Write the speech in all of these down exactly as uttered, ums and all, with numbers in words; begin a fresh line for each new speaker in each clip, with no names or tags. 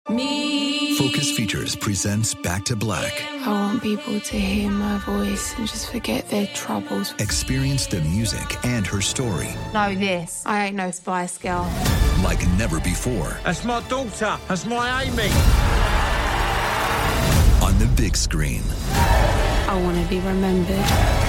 Me.
Focus Features presents Back to Black.
I want people to hear my voice and just forget their troubles.
Experience the music and her story.
Know this, I ain't no Spice Girl.
Like never before.
That's my daughter. That's my Amy.
On the big screen.
I want to be remembered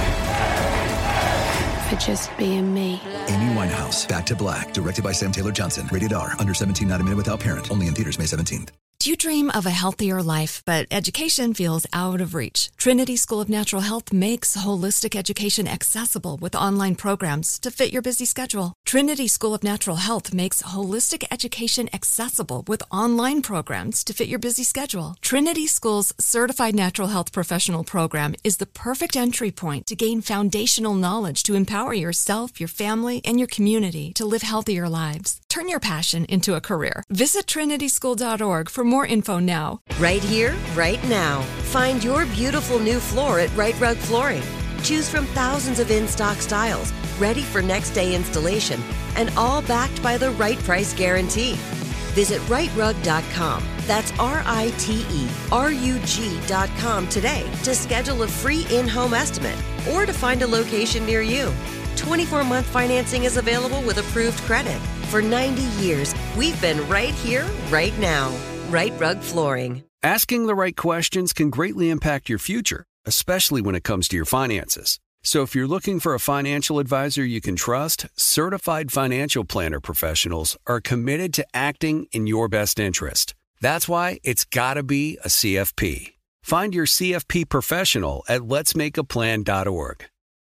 for just being me.
Amy Winehouse, Back to Black, directed by Sam Taylor Johnson. Rated R, under seventeen, not a minute without parent. Only in theaters May seventeenth.
Do you dream of a healthier life, but education feels out of reach? Trinity School of Natural Health makes holistic education accessible with online programs to fit your busy schedule. Trinity School of Natural Health makes holistic education accessible with online programs to fit your busy schedule. Trinity School's Certified Natural Health Professional Program is the perfect entry point to gain foundational knowledge to empower yourself, your family, and your community to live healthier lives. Turn your passion into a career. Visit trinity school dot org for more info now.
Right here, right now. Find your beautiful new floor at Right Rug Flooring. Choose from thousands of in-stock styles, ready for next day installation, and all backed by the right price guarantee. Visit right rug dot com. That's R I T E R U G dot com today to schedule a free in-home estimate or to find a location near you. twenty-four month financing is available with approved credit. For ninety years, we've been right here, right now. Right Rug Flooring.
Asking the right questions can greatly impact your future, especially when it comes to your finances. So if you're looking for a financial advisor you can trust, certified financial planner professionals are committed to acting in your best interest. That's why it's got to be a C F P. Find your C F P professional at lets make a plan dot org.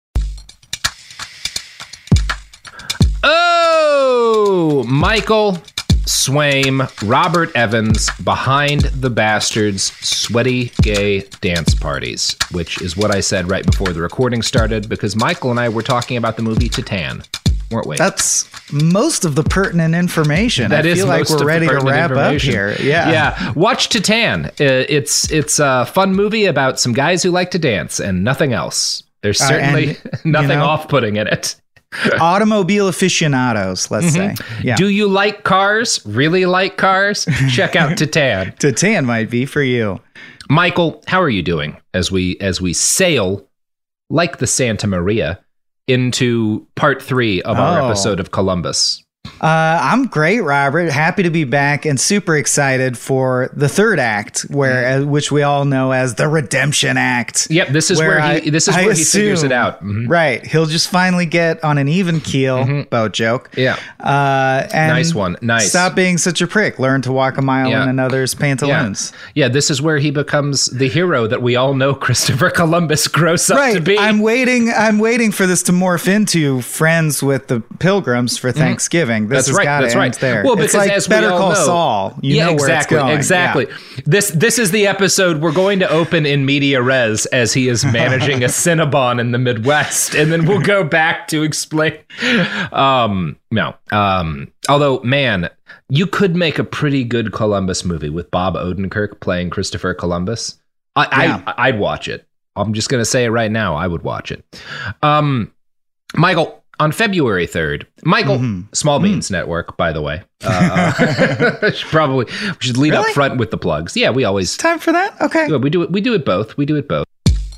Oh, Michael Swaim, Robert Evans, Behind the Bastards, Sweaty Gay Dance Parties, which is what I said right before the recording started, because Michael and I were talking about the movie Titan, weren't we?
That's most of the pertinent information.
That
I
is
feel like we're ready to wrap up here. Yeah.
Yeah. Watch Titan. Uh, it's, it's a fun movie about some guys who like to dance and nothing else. There's certainly uh, and, nothing you know, off-putting in it.
Automobile aficionados, let's mm-hmm. say. Yeah.
Do you like cars? Really like cars? Check out Titan.
Titan might be for you.
Michael, how are you doing as we as we sail like the Santa Maria into part three of oh. our episode of Columbus?
Uh, I'm great, Robert. Happy to be back and super excited for the third act, where, uh, which we all know as the Redemption Act.
Yep, this is where, where he I, this is I where assume, he figures it out. Mm-hmm.
Right, he'll just finally get on an even keel. Mm-hmm. Boat joke.
Yeah,
uh, and
nice one. Nice.
Stop being such a prick. Learn to walk a mile yeah. in another's pantaloons.
Yeah. yeah, this is where he becomes the hero that we all know Christopher Columbus grows up
right.
to be.
I'm waiting. I'm waiting for this to morph into friends with the Pilgrims for Thanksgiving. Mm-hmm. This
that's right. That's right.
There.
Well, because
it's like
as
Better
we all
Call
know,
Saul. You
yeah,
know
exactly.
Where it's going.
Exactly. Yeah. This this is the episode we're going to open in media res as he is managing a Cinnabon in the Midwest, and then we'll go back to explain. Um, no. Um, although, man, you could make a pretty good Columbus movie with Bob Odenkirk playing Christopher Columbus. I, yeah. I I'd watch it. I'm just going to say it right now. I would watch it. Um, Michael. On February third, Michael, mm-hmm. Small Beans mm. Network, by the way. Uh, should probably we should lead really? up front with the plugs. Yeah, we always
time for that. Okay,
we do it. We do it both. We do it both.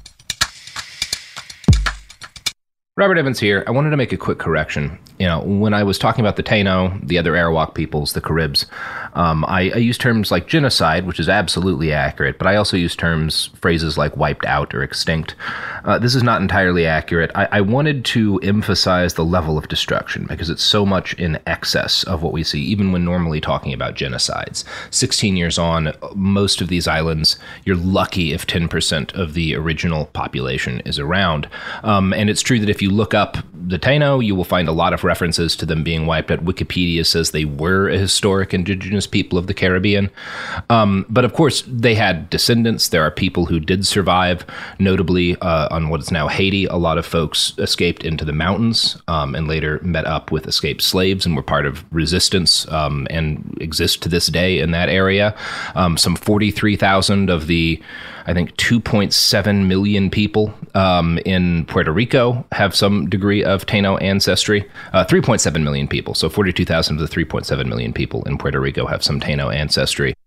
Robert Evans here. I wanted to make a quick correction. You know, when I was talking about the Taino, the other Arawak peoples, the Caribs, um, I, I used terms like genocide, which is absolutely accurate, but I also use terms, phrases like wiped out or extinct. Uh, this is not entirely accurate. I, I wanted to emphasize the level of destruction because it's so much in excess of what we see, even when normally talking about genocides. sixteen years on, most of these islands, you're lucky if ten percent of the original population is around. Um, and it's true that if you look up the Taino, you will find a lot of references to them being wiped out. Wikipedia says they were a historic indigenous people of the Caribbean. Um, but of course, they had descendants. There are people who did survive, notably uh, on what is now Haiti. A lot of folks escaped into the mountains um, and later met up with escaped slaves and were part of resistance um, and exist to this day in that area. Um, some forty-three thousand of the I think two point seven million people um, in Puerto Rico have some degree of Taino ancestry. Uh, three point seven million people. So forty-two thousand of the three point seven million people in Puerto Rico have some Taino ancestry.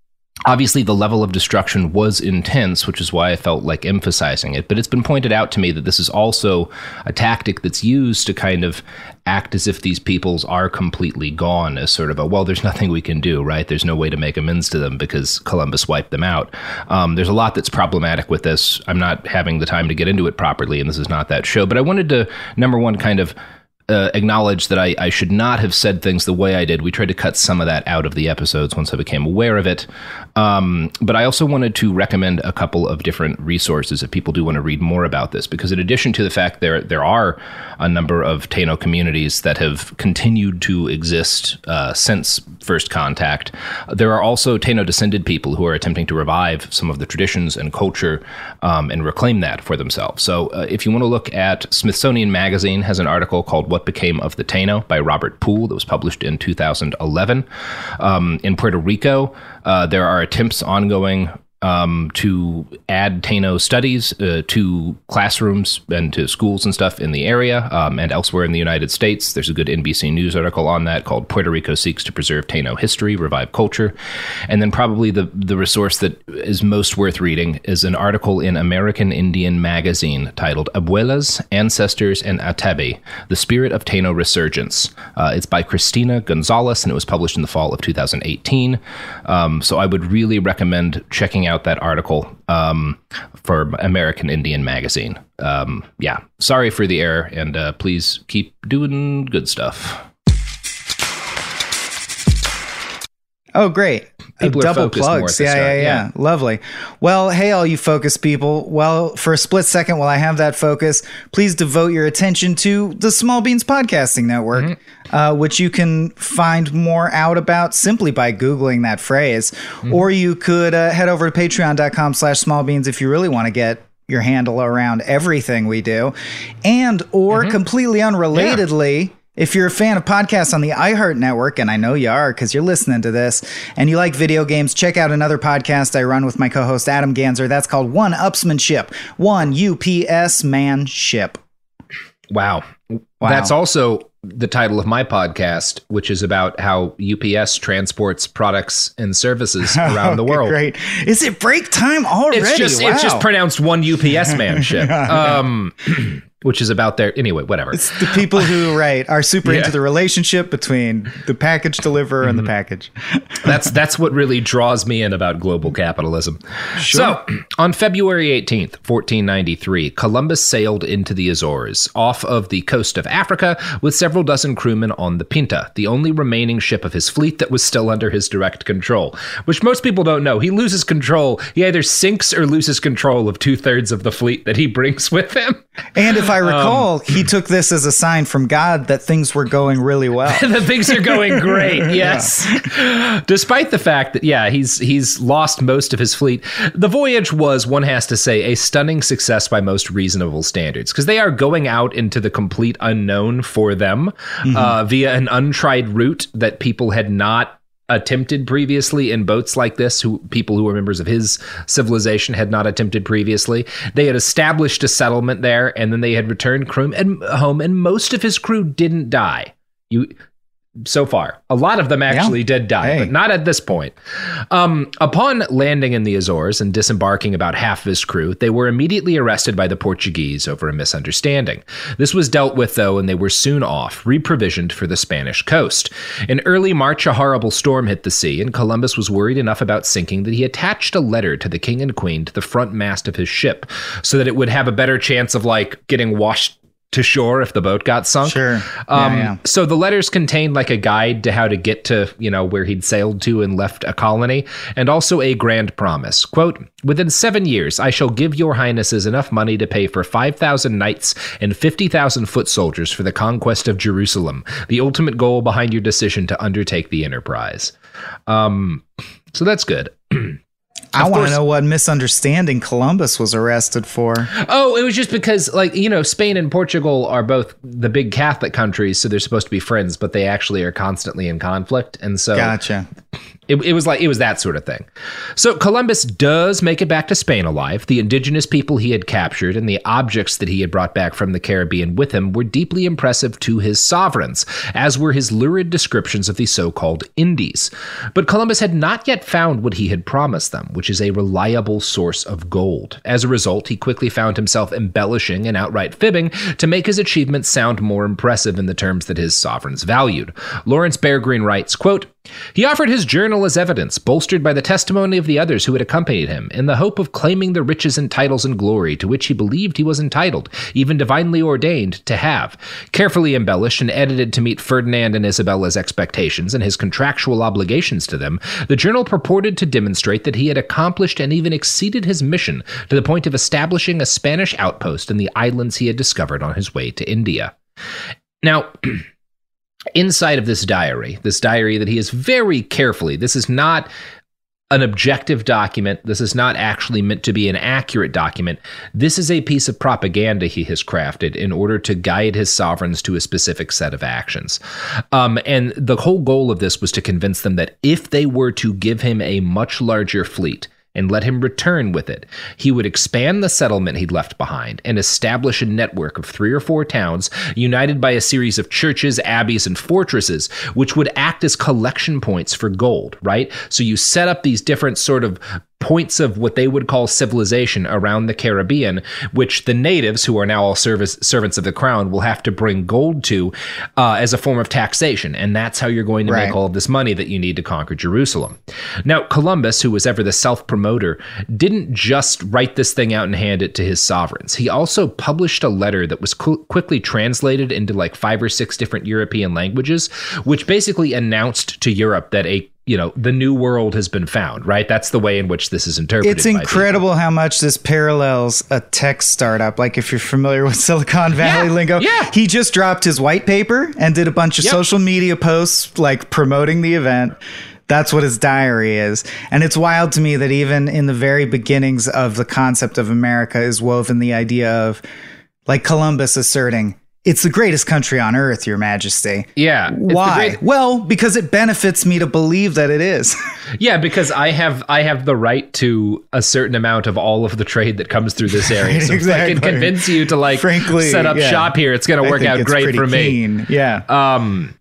Obviously, the level of destruction was intense, which is why I felt like emphasizing it. But it's been pointed out to me that this is also a tactic that's used to kind of act as if these peoples are completely gone, as sort of a, well, there's nothing we can do, right? There's no way to make amends to them because Columbus wiped them out. Um, there's a lot that's problematic with this. I'm not having the time to get into it properly, and this is not that show. But I wanted to, number one, kind of Uh, acknowledge that I, I should not have said things the way I did. We tried to cut some of that out of the episodes once I became aware of it. Um, but I also wanted to recommend a couple of different resources if people do want to read more about this, because in addition to the fact there there are a number of Taino communities that have continued to exist uh, since first contact, there are also Taino-descended people who are attempting to revive some of the traditions and culture um, and reclaim that for themselves. So uh, if you want to look at Smithsonian Magazine has an article called What Became of the Taino by Robert Poole that was published in two thousand eleven. Um, in Puerto Rico, uh, there are attempts ongoing um, to add Taino studies uh, to classrooms and to schools and stuff in the area um, and elsewhere in the United States. There's a good N B C News article on that called Puerto Rico Seeks to Preserve Taino History, Revive Culture. And then probably the, the resource that is most worth reading is an article in American Indian Magazine titled Abuelas, Ancestors, and Atabe, The Spirit of Taino Resurgence. Uh, it's by Christina Gonzalez, and it was published in the fall of two thousand eighteen. Um, so I would really recommend checking out that article um, for American Indian Magazine. Um, yeah, sorry for the error, and uh, please keep doing good stuff.
Oh, great.
People are
double
focused more
plugs.
at the
Yeah,
start.
yeah, yeah,
Yeah.
Lovely. Well, hey, all you focus people. Well, for a split second while I have that focus, please devote your attention to the Small Beans Podcasting Network, mm-hmm. uh, which you can find more out about simply by Googling that phrase. Mm-hmm. Or you could uh, head over to patreon.com slash smallbeans if you really want to get your handle around everything we do. And or mm-hmm. completely unrelatedly, yeah. if you're a fan of podcasts on the iHeart Network, and I know you are because you're listening to this, and you like video games, check out another podcast I run with my co-host Adam Ganzer. That's called One Upsmanship. One U P S Man Ship.
Wow.
Wow.
That's also the title of my podcast, which is about how U P S transports products and services around the world.
Great. Is it break time already?
It's just,
wow.
it's just pronounced One U P S Man Ship. Um, which is about their, anyway, whatever.
It's the people who, right, are super
Yeah.
into the relationship between the package deliverer and the package.
That's that's what really draws me in about global capitalism. Sure. So, on February eighteenth, fourteen ninety-three, Columbus sailed into the Azores, off of the coast of Africa, with several dozen crewmen on the Pinta, the only remaining ship of his fleet that was still under his direct control, which most people don't know. He loses control. He either sinks or loses control of two-thirds of the fleet that he brings with him.
And if I recall, um, he took this as a sign from God that things were going really well.
The things are going great, yes. Yeah. Despite the fact that, yeah, he's he's lost most of his fleet, the voyage was, one has to say, a stunning success by most reasonable standards, because they are going out into the complete unknown for them mm-hmm. uh, via an untried route that people had not attempted previously in boats like this, who people who were members of his civilization had not attempted previously. They had established a settlement there, and then they had returned crew and home, and most of his crew didn't die. You so far. A lot of them actually yeah. did die, hey. but not at this point. Um, upon landing in the Azores and disembarking about half of his crew, they were immediately arrested by the Portuguese over a misunderstanding. This was dealt with, though, and they were soon off, reprovisioned for the Spanish coast. In early March, a horrible storm hit the sea, and Columbus was worried enough about sinking that he attached a letter to the king and queen to the front mast of his ship so that it would have a better chance of, like, getting washed to shore if the boat got sunk.
Sure.
Um,
yeah, yeah.
So the letters contained like a guide to how to get to, you know, where he'd sailed to and left a colony, and also a grand promise. Quote, "Within seven years, I shall give your highnesses enough money to pay for five thousand knights and fifty thousand foot soldiers for the conquest of Jerusalem, the ultimate goal behind your decision to undertake the enterprise." Um, so that's good.
I want to know what misunderstanding Columbus was arrested for.
Oh, it was just because, like, you know, Spain and Portugal are both the big Catholic countries, so they're supposed to be friends, but they actually are constantly in conflict. And so
gotcha.
It, it was like it was that sort of thing. So Columbus does make it back to Spain alive. The indigenous people he had captured and the objects that he had brought back from the Caribbean with him were deeply impressive to his sovereigns, as were his lurid descriptions of the so-called Indies. But Columbus had not yet found what he had promised them, which is a reliable source of gold. As a result, he quickly found himself embellishing and outright fibbing to make his achievements sound more impressive in the terms that his sovereigns valued. Lawrence Bear Greene writes, quote, "He offered his journal as evidence, bolstered by the testimony of the others who had accompanied him, in the hope of claiming the riches and titles and glory to which he believed he was entitled, even divinely ordained, to have. Carefully embellished and edited to meet Ferdinand and Isabella's expectations and his contractual obligations to them, the journal purported to demonstrate that he had accomplished and even exceeded his mission to the point of establishing a Spanish outpost in the islands he had discovered on his way to India." Now, inside of this diary, this diary that he is very carefully, this is not an objective document. This is not actually meant to be an accurate document. This is a piece of propaganda he has crafted in order to guide his sovereigns to a specific set of actions. Um, and the whole goal of this was to convince them that if they were to give him a much larger fleet, and let him return with it, he would expand the settlement he'd left behind and establish a network of three or four towns united by a series of churches, abbeys, and fortresses, which would act as collection points for gold, right? So you set up these different sort of points of what they would call civilization around the Caribbean, which the natives, who are now all service, servants of the crown, will have to bring gold to uh, as a form of taxation. And that's how you're going to right. make all of this money that you need to conquer Jerusalem. Now, Columbus, who was ever the self-promoter, didn't just write this thing out and hand it to his sovereigns. He also published a letter that was qu- quickly translated into like five or six different European languages, which basically announced to Europe that a you know, the new world has been found, right? That's the way in which this is interpreted.
It's incredible how much this parallels a tech startup. Like if you're familiar with Silicon Valley
yeah,
lingo,
yeah.
he just dropped his white paper and did a bunch of yep. social media posts, like promoting the event. That's what his diary is. And it's wild to me that even in the very beginnings of the concept of America is woven the idea of like Columbus asserting, "It's the greatest country on earth, Your Majesty."
Yeah.
Why?
Great-
well, because it benefits me to believe that it is.
Yeah, because I have I have the right to a certain amount of all of the trade that comes through this area. So exactly. if I can convince you to like Frankly, set up yeah. shop here, it's going to work out great for
keen.
me.
Yeah.
Um.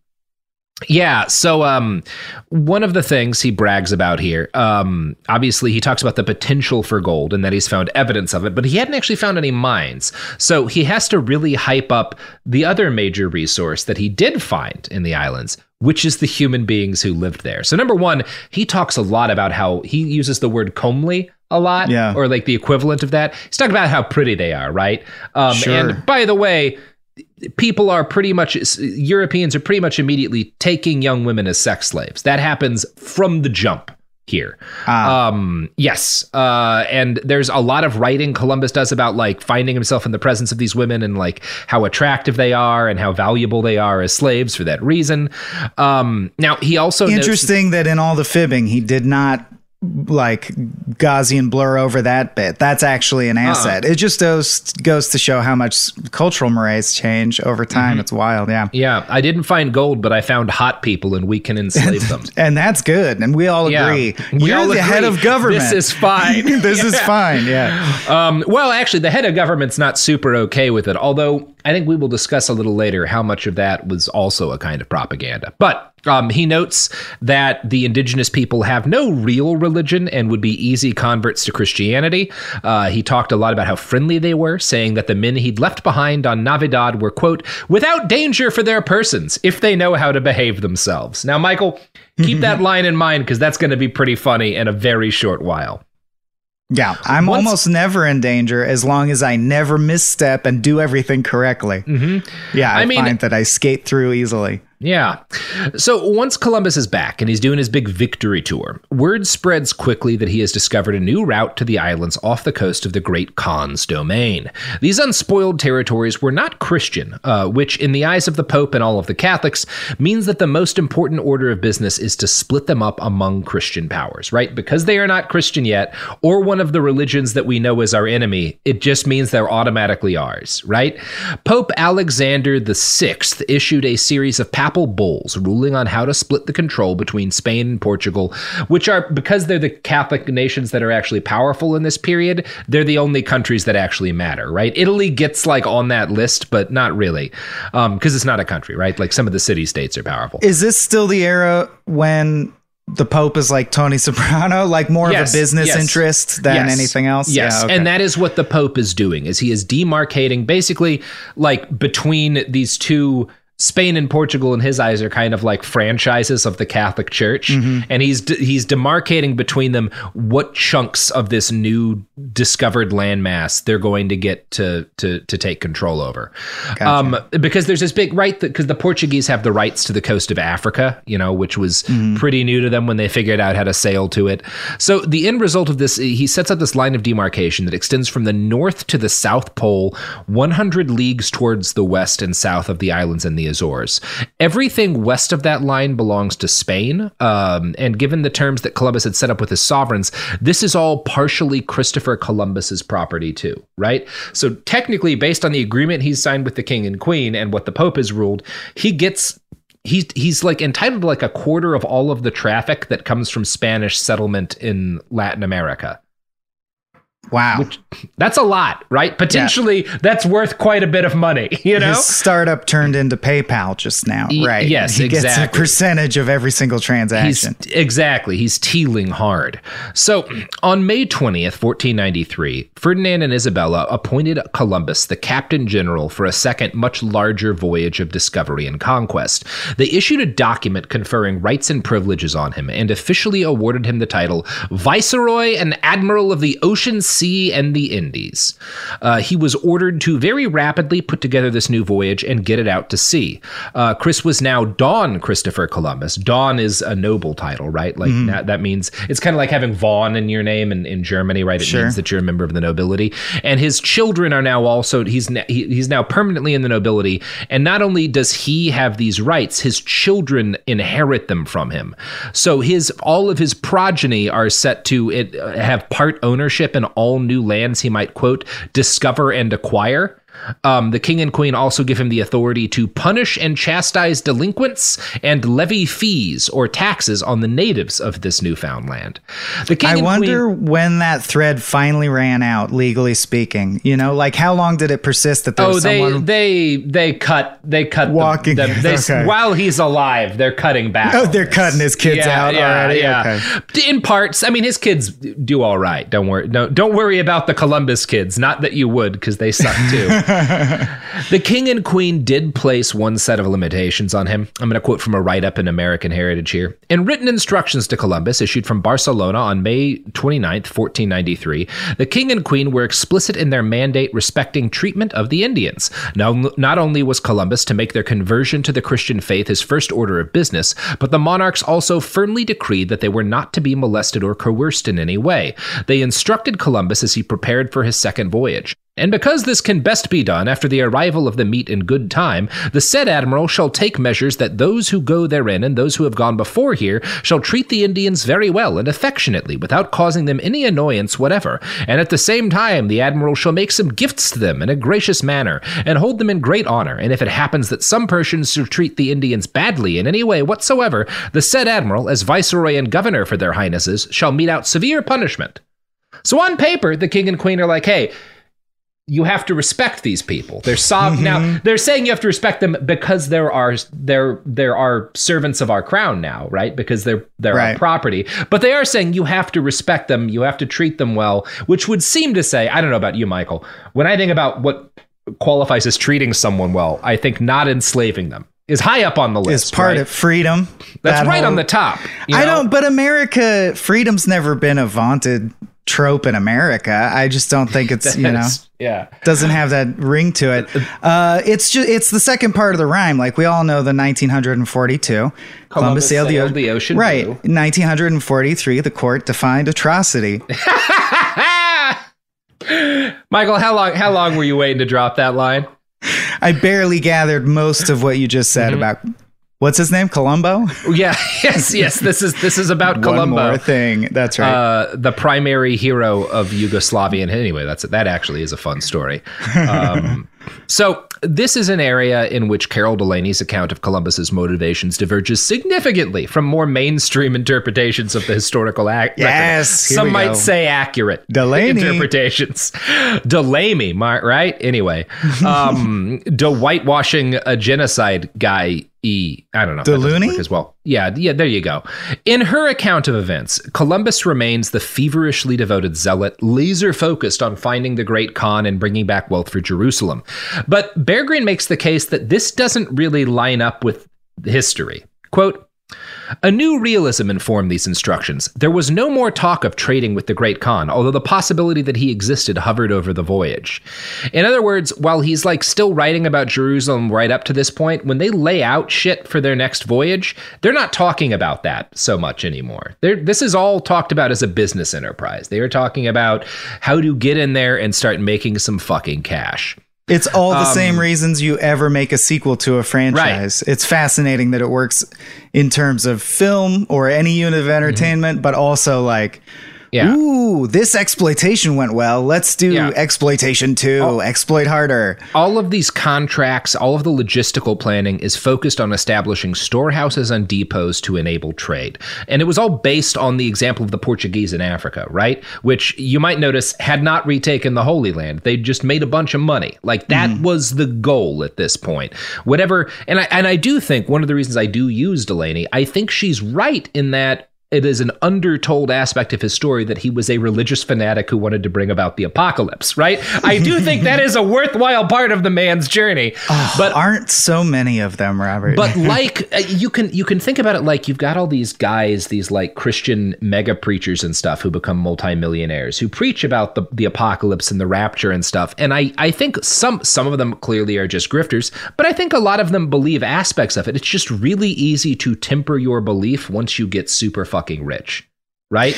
Yeah, so um, one of the things he brags about here, um, obviously he talks about the potential for gold and that he's found evidence of it, but he hadn't actually found any mines. So he has to really hype up the other major resource that he did find in the islands, which is the human beings who lived there. So number one, he talks a lot about how he uses the word comely a lot, yeah. or like the equivalent of that. He's talking about how pretty they are, right? Um, sure. And by the way, people are pretty much, Europeans are pretty much immediately taking young women as sex slaves. That happens from the jump here. Ah. Um, yes. Uh, and there's a lot of writing Columbus does about like finding himself in the presence of these women and like how attractive they are and how valuable they are as slaves for that reason. Um, now he also
Interesting notes- that in all the fibbing, he did not like Gaussian blur over that bit. That's actually an asset. Uh-uh. It just goes goes to show how much cultural mores change over time. Mm-hmm. It's wild. Yeah.
Yeah. I didn't find gold, but I found hot people and we can enslave them.
And that's good. And we all
yeah.
agree.
We
You're
all
the
agree.
head of government.
This is fine.
this
yeah.
is fine. Yeah.
Um, well, actually, the head of government's not super okay with it, although I think we will discuss a little later how much of that was also a kind of propaganda. But um, he notes that the indigenous people have no real religion and would be easy converts to Christianity. Uh, he talked a lot about how friendly they were, saying that the men he'd left behind on Navidad were, quote, without danger for their persons if they know how to behave themselves. Now, Michael, keep that line in mind because that's going to be pretty funny in a very short while.
Yeah, I'm Once, almost never in danger as long as I never misstep and do everything correctly. Mm-hmm. Yeah, I, I mean, find that I skate through easily.
Yeah. So once Columbus is back and he's doing his big victory tour, word spreads quickly that he has discovered a new route to the islands off the coast of the Great Khan's domain. These unspoiled territories were not Christian, uh, which in the eyes of the Pope and all of the Catholics means that the most important order of business is to split them up among Christian powers, right? Because they are not Christian yet, or one of the religions that we know as our enemy, it just means they're automatically ours, right? Pope Alexander the Sixth issued a series of papal papal bulls ruling on how to split the control between Spain and Portugal, which are, because they're the Catholic nations that are actually powerful in this period, they're the only countries that actually matter, right? Italy gets like on that list, but not really, um, because it's not a country, right? Like some of the city-states are powerful.
Is this still the era when the Pope is like Tony Soprano, like more yes, of a business yes, interest than
yes,
anything else?
Yes,
yeah, okay.
And that is what the Pope is doing, is he is demarcating basically like between these two. Spain and Portugal, in his eyes, are kind of like franchises of the Catholic Church, mm-hmm. and he's de- he's demarcating between them what chunks of this new discovered landmass they're going to get to to to take control over. Gotcha. Um, because there's this big right because the Portuguese have the rights to the coast of Africa, you know, which was mm-hmm. pretty new to them when they figured out how to sail to it. So the end result of this, he sets up this line of demarcation that extends from the north to the South Pole, one hundred leagues towards the west and south of the islands and the Azores. Everything west of that line belongs to Spain, um, and given the terms that Columbus had set up with his sovereigns, this is all partially Christopher Columbus's property too, right? So technically, based on the agreement he's signed with the king and queen and what the Pope has ruled, he gets he's he's like entitled to like a quarter of all of the traffic that comes from Spanish settlement in Latin America.
Wow.
Which, that's a lot, right? Potentially, yeah. that's worth quite a bit of money, you know?
His startup turned into PayPal just now, right?
Yes,
he
exactly.
He gets a percentage of every single transaction.
He's, exactly. He's tealing hard. So, on May twentieth, fourteen ninety-three, Ferdinand and Isabella appointed Columbus the captain general for a second, much larger voyage of discovery and conquest. They issued a document conferring rights and privileges on him and officially awarded him the title Viceroy and Admiral of the Ocean, Sea, and the Indies. Uh, he was ordered to very rapidly put together this new voyage and get it out to sea. Uh, Chris was now Don Christopher Columbus. Don is a noble title, right? Like mm-hmm. that, that means it's kind of like having Vaughn in your name in, in Germany, right? It sure. means that you're a member of the nobility. And his children are now also, he's, he, he's now permanently in the nobility. And not only does he have these rights, his children inherit them from him. So his all of his progeny are set to it, uh, have part ownership in all all new lands he might, quote, discover and acquire. Um, the king and queen also give him the authority to punish and chastise delinquents and levy fees or taxes on the natives of this newfound land. The king
I
and
wonder
queen,
when that thread finally ran out, legally speaking. You know, like how long did it persist that there
oh,
was
they,
someone
they they cut they cut
walking
the, the, they,
okay.
while he's alive. They're cutting back.
Oh, they're cutting his kids
yeah,
out
yeah,
already.
Yeah.
Okay.
In parts, I mean, his kids do all right. Don't worry. No, don't worry about the Columbus kids. Not that you would, because they suck too. The king and queen did place one set of limitations on him. I'm going to quote from a write-up in American Heritage here. In written instructions to Columbus issued from Barcelona on May twenty-ninth, fourteen ninety-three, the king and queen were explicit in their mandate respecting treatment of the Indians. Now, not only was Columbus to make their conversion to the Christian faith his first order of business, but the monarchs also firmly decreed that they were not to be molested or coerced in any way. They instructed Columbus as he prepared for his second voyage. And because this can best be done after the arrival of the meat in good time, the said admiral shall take measures that those who go therein and those who have gone before here shall treat the Indians very well and affectionately without causing them any annoyance whatever. And at the same time, the admiral shall make some gifts to them in a gracious manner and hold them in great honor. And if it happens that some persons shall treat the Indians badly in any way whatsoever, the said admiral, as viceroy and governor for their highnesses, shall mete out severe punishment. So on paper, the king and queen are like, hey, you have to respect these people. They're sov- mm-hmm. Now they're saying you have to respect them because there are there there are servants of our crown now, right? Because they're they're right. our property. But they are saying you have to respect them. You have to treat them well, which would seem to say, I don't know about you, Michael. When I think about what qualifies as treating someone well, I think not enslaving them is high up on the list.
Is part
right?
of freedom.
That's
that
right
whole,
on the top. You
I
know?
don't. But America, freedom's never been a vaunted trope in America. I just don't think it's, you know,
yeah,
doesn't have that ring to it. Uh, it's just, it's the second part of the rhyme. Like we all know the nineteen forty-two, Columbus, Columbus sailed, sailed the, o-
the ocean.
Right.
Blue.
nineteen forty-three, the court defined atrocity.
Michael, how long, how long were you waiting to drop that line?
I barely gathered most of what you just said mm-hmm. about what's his name? Columbo?
Yeah. Yes. Yes. This is this is about
One
Columbo.
One more thing. That's right.
Uh, the primary hero of Yugoslavia. And anyway, that's that actually is a fun story. Um, so this is an area in which Carol Delaney's account of Columbus's motivations diverges significantly from more mainstream interpretations of the historical act.
Yes,
Some might go. say accurate
Delaney.
interpretations. Delaney, right? Anyway, um, the whitewashing a genocide guy. E, I don't know.
Delaney
as well. Yeah, yeah. There you go. In her account of events, Columbus remains the feverishly devoted zealot, laser focused on finding the Great Khan and bringing back wealth for Jerusalem. But Bear Green makes the case that this doesn't really line up with history. Quote, a new realism informed these instructions. There was no more talk of trading with the Great Khan, although the possibility that he existed hovered over the voyage. In other words, while he's like still writing about Jerusalem right up to this point, when they lay out shit for their next voyage, they're not talking about that so much anymore. They're, this is all talked about as a business enterprise. They are talking about how to get in there and start making some fucking cash.
It's all the
Um,
same reasons you ever make a sequel to a franchise. Right. It's fascinating that it works in terms of film or any unit of entertainment, mm-hmm. but also like, yeah. ooh, this exploitation went well. Let's do yeah. exploitation two, all, exploit harder.
All of these contracts, all of the logistical planning is focused on establishing storehouses and depots to enable trade. And it was all based on the example of the Portuguese in Africa, right? Which you might notice had not retaken the Holy Land. They just made a bunch of money. Like that mm. was the goal at this point. Whatever. And I, and I do think one of the reasons I do use Delaney, I think she's right in that it is an undertold aspect of his story that he was a religious fanatic who wanted to bring about the apocalypse, right? I do think that is a worthwhile part of the man's journey.
Oh, but aren't so many of them, Robert?
But like you can you can think about it like you've got all these guys, these like Christian mega preachers and stuff who become multimillionaires who preach about the, the apocalypse and the rapture and stuff. And I, I think some some of them clearly are just grifters, but I think a lot of them believe aspects of it. It's just really easy to temper your belief once you get super fucking rich, right?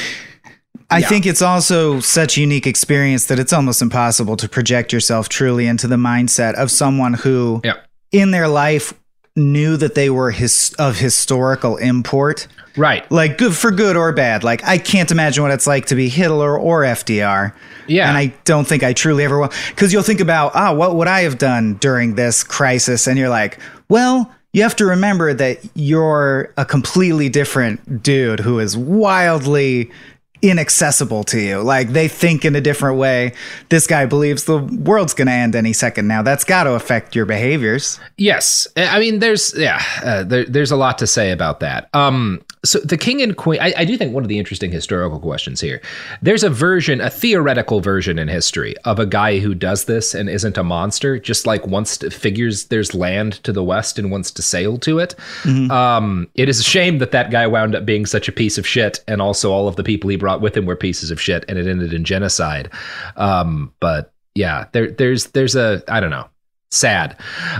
I
yeah.
think it's also such a unique experience that it's almost impossible to project yourself truly into the mindset of someone who
yeah.
in their life knew that they were his, of historical import.
Right.
Like good for good or bad. Like I can't imagine what it's like to be Hitler or F D R.
Yeah.
And I don't think I truly ever will. Because you'll think about, ah, what would I have done during this crisis? And you're like, well, you have to remember that you're a completely different dude who is wildly inaccessible to you. Like they think in a different way. This guy believes the world's going to end any second now. That's got to affect your behaviors.
Yes. I mean, there's, yeah, uh, there, there's a lot to say about that. Um, so the king and queen, I, I do think one of the interesting historical questions here, there's a version, a theoretical version in history of a guy who does this and isn't a monster, just like wants to, figures there's land to the west and wants to sail to it. Mm-hmm. Um, it is a shame that that guy wound up being such a piece of shit. And also all of the people he brought with him were pieces of shit and it ended in genocide. Um, but yeah, there, there's, there's a, I don't know. Sad.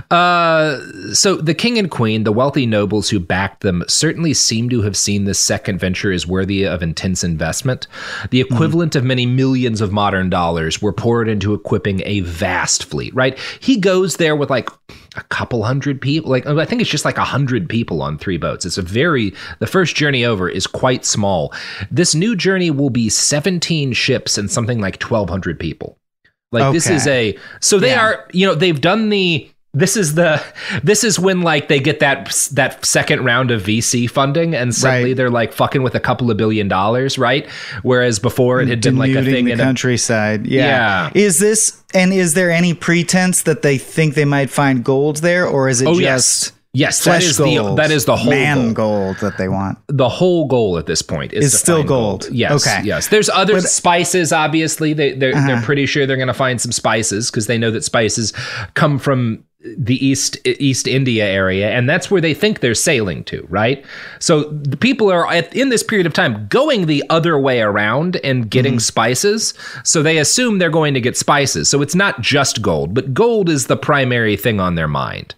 Uh, so the king and queen, the wealthy nobles who backed them, certainly seem to have seen this second venture as worthy of intense investment. The equivalent mm. of many millions of modern dollars were poured into equipping a vast fleet, right? He goes there with like a couple hundred people. Like I think it's just like a hundred people on three boats. It's a very, the first journey over is quite small. This new journey will be seventeen ships and something like twelve hundred people. Like okay. This is a, so they yeah. are, you know, they've done the, this is the, this is when like they get that, that second round of V C funding and suddenly right. they're like fucking with a couple of billion dollars, right? Whereas before it had been like a thing
the
in
the countryside. Yeah.
yeah.
Is this, and is there any pretense that they think they might find gold there, or is it
oh,
just...
Yes. Yes,
Flesh
that is
gold,
the that is the whole
man
goal.
gold that they want.
The whole goal at this point is
it's
to
still
find
gold.
gold. Yes,
okay.
yes. There's other but, spices. Obviously, they they're,
uh-huh.
they're pretty sure they're going to find some spices because they know that spices come from the East East India area, and that's where they think they're sailing to, right? So the people are at, in this period of time going the other way around and getting mm-hmm. spices. So they assume they're going to get spices. So it's not just gold, but gold is the primary thing on their mind.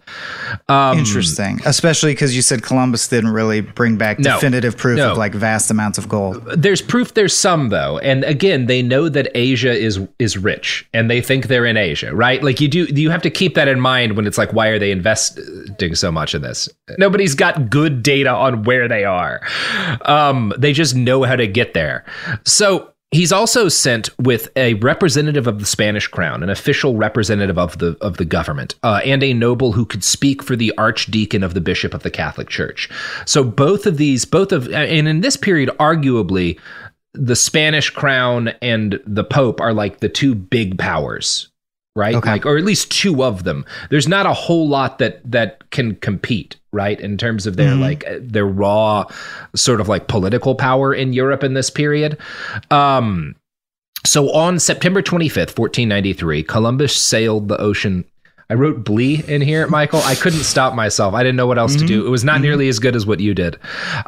Um,
Interesting, especially because you said Columbus didn't really bring back
no,
definitive proof
no.
of like vast amounts of gold.
There's proof. There's some though, and again, they know that Asia is is rich, and they think they're in Asia, right? Like you do, you have to keep that in mind when it's like, why are they investing so much in this? Nobody's got good data on where they are. Um, they just know how to get there. So He's also sent with a representative of the Spanish crown, an official representative of the of the government, uh, and a noble who could speak for the archdeacon of the bishop of the Catholic Church. So both of these, both of, and in this period, arguably, the Spanish crown and the Pope are like the two big powers, right?
Okay.
Like, or at least two of them. There's not a whole lot that that can compete, right, in terms of their mm-hmm. like their raw sort of like political power in Europe in this period. Um, so on September twenty-fifth, fourteen ninety-three, Columbus sailed the ocean. I wrote Blee in here, Michael. I couldn't stop myself. I didn't know what else mm-hmm. to do. It was not mm-hmm. nearly as good as what you did.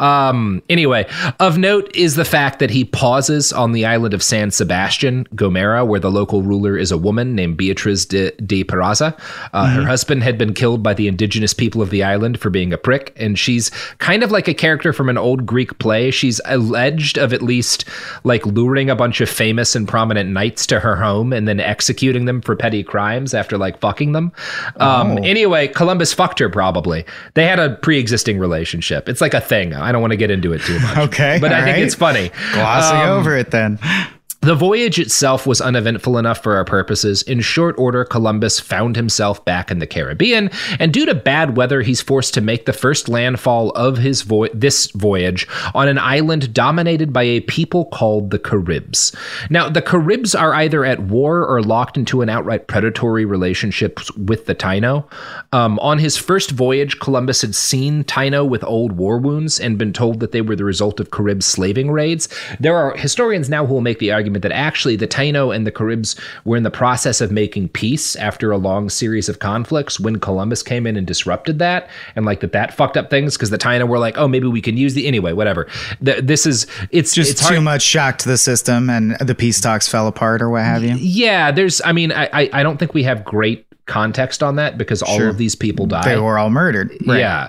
Um, anyway, of note is the fact that he pauses on the island of San Sebastian, Gomera, where the local ruler is a woman named Beatriz de, de Peraza. Uh, mm-hmm. Her husband had been killed by the indigenous people of the island for being a prick, and she's kind of like a character from an old Greek play. She's alleged of at least like luring a bunch of famous and prominent knights to her home and then executing them for petty crimes after like fucking them. Um, oh. Anyway, Columbus fucked her probably. They had a pre-existing relationship. It's like a thing. I don't want to get into it too much.
Okay.
But I
right.
think it's funny.
Glossing um, over it then.
The voyage itself was uneventful enough for our purposes. In short order, Columbus found himself back in the Caribbean, and due to bad weather, he's forced to make the first landfall of his vo- this voyage on an island dominated by a people called the Caribs. Now, the Caribs are either at war or locked into an outright predatory relationship with the Taino. Um, on his first voyage, Columbus had seen Taino with old war wounds and been told that they were the result of Carib slaving raids. There are historians now who will make the argument that actually the Taino and the Caribs were in the process of making peace after a long series of conflicts when Columbus came in and disrupted that, and like that that fucked up things because the Taino were like, oh, maybe we can use the anyway, whatever. The, this is it's
just
it's
too
hard.
much shock to the system, and the peace talks fell apart or what have you.
Yeah, there's. I mean, I I, I don't think we have great context on that because all
sure.
of these people died.
They were all murdered.
Right. Yeah.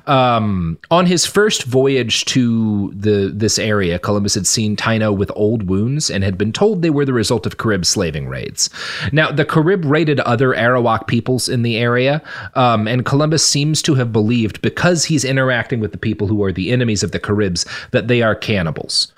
Um, on his first voyage to the this area, Columbus had seen Taino with old wounds and had been told they were the result of Carib slaving raids. Now, the Carib raided other Arawak peoples in the area, um, and Columbus seems to have believed, because he's interacting with the people who are the enemies of the Caribs, that they are cannibals.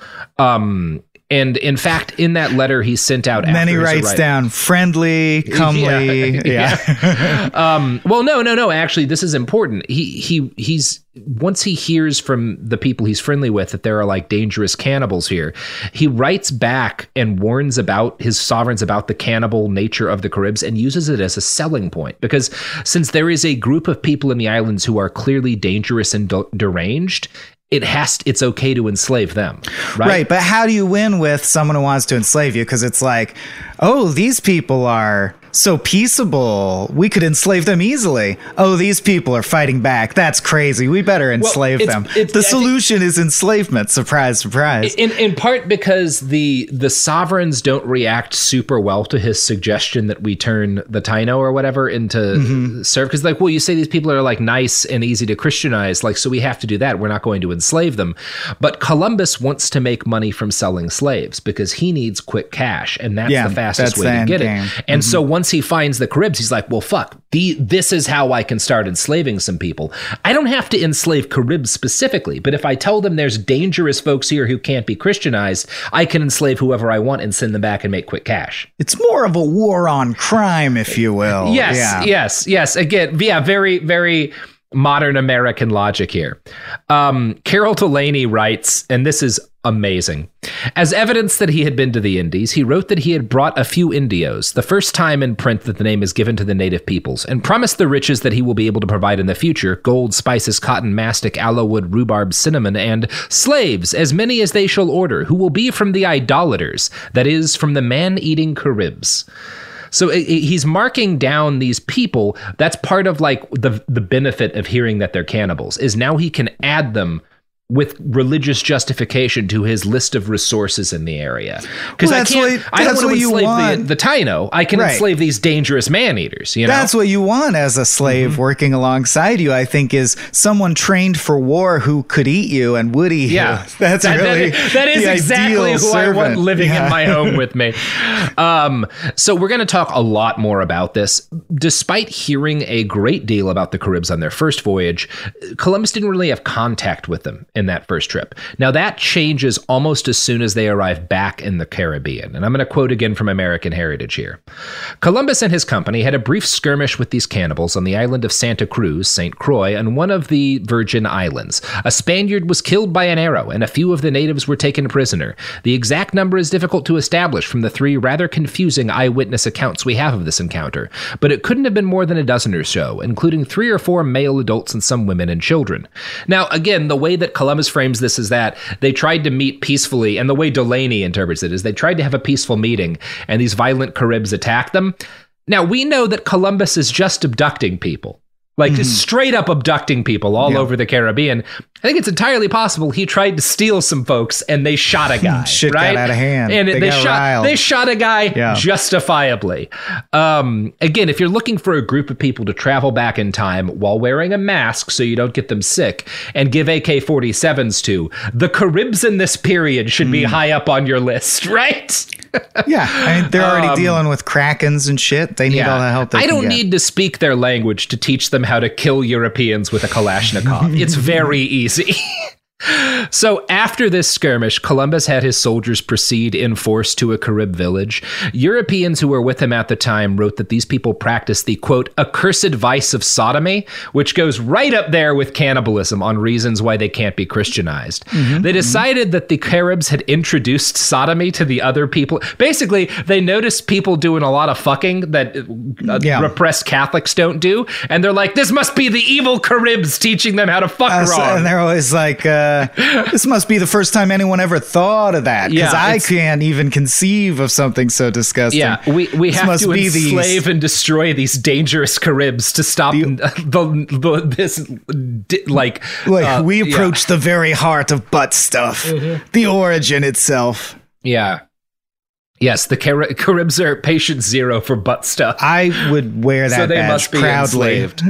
Um, And in fact, in that letter he sent out,
and
after
then he writes
arrival,
down friendly, comely. Yeah. yeah.
yeah. um, well, no, no, no. Actually, this is important. He he he's once he hears from the people he's friendly with that there are like dangerous cannibals here, he writes back and warns about his sovereigns about the cannibal nature of the Caribs and uses it as a selling point, because since there is a group of people in the islands who are clearly dangerous and de- deranged. It has to, it's okay to enslave them, right?
Right, but how do you win with someone who wants to enslave you? Because it's like, oh, these people are so peaceable. We could enslave them easily. Oh, these people are fighting back. That's crazy. We better enslave
well, it's,
them.
It's,
the
I
solution
think,
is enslavement. Surprise, surprise.
In in part because the the sovereigns don't react super well to his suggestion that we turn the Taino or whatever into mm-hmm. serve. Because like, well, you say these people are like nice and easy to Christianize, like, so we have to do that. We're not going to enslave them. But Columbus wants to make money from selling slaves because he needs quick cash, and that's yeah, the fastest way to get game. it. And mm-hmm. so once he finds the Caribs, he's like, well, fuck, the, this is how I can start enslaving some people. I don't have to enslave Caribs specifically, but if I tell them there's dangerous folks here who can't be Christianized, I can enslave whoever I want and send them back and make quick cash.
It's more of a war on crime, if you will.
Yes,
yeah.
yes, yes. Again, yeah, very, very modern American logic here. Um, Carol Delaney writes, and this is amazing. As evidence that he had been to the Indies, he wrote that he had brought a few Indios, the first time in print that the name is given to the native peoples, and promised the riches that he will be able to provide in the future: gold, spices, cotton, mastic, aloe wood, rhubarb, cinnamon, and slaves, as many as they shall order, who will be from the idolaters, that is, from the man-eating Caribs. So he's marking down these people. That's part of like the the benefit of hearing that they're cannibals, is now he can add them with religious justification to his list of resources in the area. Because
well,
I can't,
what,
I don't want to enslave the, the Taino. I can
right.
enslave these dangerous man-eaters, you know?
That's what you want as a slave mm-hmm. working alongside you, I think, is someone trained for war who could eat you and would eat
yeah.
you. That's
that,
really
that, that is exactly who
servant.
I want living
yeah.
in my home with me. Um, so we're going to talk a lot more about this. Despite hearing a great deal about the Caribs on their first voyage, Columbus didn't really have contact with them in that first trip. Now, that changes almost as soon as they arrive back in the Caribbean. And I'm going to quote again from American Heritage here. Columbus and his company had a brief skirmish with these cannibals on the island of Santa Cruz, Saint Croix, and one of the Virgin Islands. A Spaniard was killed by an arrow, and a few of the natives were taken prisoner. The exact number is difficult to establish from the three rather confusing eyewitness accounts we have of this encounter, but it couldn't have been more than a dozen or so, including three or four male adults and some women and children. Now, again, the way that Columbus frames this is that they tried to meet peacefully, and the way Delaney interprets it is they tried to have a peaceful meeting, and these violent Caribs attacked them. Now, we know that Columbus is just abducting people. Like, mm-hmm. just straight up abducting people all yeah. over the Caribbean. I think it's entirely possible he tried to steal some folks and they shot a guy.
Shit
right?
got out of hand.
And
they,
they
got
shot
riled.
they shot a guy yeah. justifiably. Um, again, if you're looking for a group of people to travel back in time while wearing a mask so you don't get them sick and give A K forty-sevens to, the Caribs in this period should mm. be high up on your list, right?
Yeah, I mean, they're already um, dealing with krakens and shit. They need
yeah.
all the help they
I
can
don't
get.
need to speak their language to teach them how to kill Europeans with a Kalashnikov. It's very easy. So after this skirmish, Columbus had his soldiers proceed in force to a Carib village. Europeans who were with him at the time wrote that these people practiced the, quote, accursed vice of sodomy, which goes right up there with cannibalism on reasons why they can't be Christianized. Mm-hmm, they decided mm-hmm. that the Caribs had introduced sodomy to the other people. Basically, they noticed people doing a lot of fucking that uh, yeah. repressed Catholics don't do, and they're like, this must be the evil Caribs teaching them how to fuck uh, wrong.
And they're always like, uh, this must be the first time anyone ever thought of that, because yeah, I can't even conceive of something so disgusting.
Yeah, we, we
this
have
must
to
be
enslave
these,
and destroy these dangerous Caribs to stop the, the, the this like.
like
uh,
we approach
yeah.
the very heart of butt stuff, mm-hmm. the origin itself.
Yeah. Yes, the Car- Caribs are patient zero for butt stuff.
I would wear that
so they
badge
must be
proudly.
Enslaved.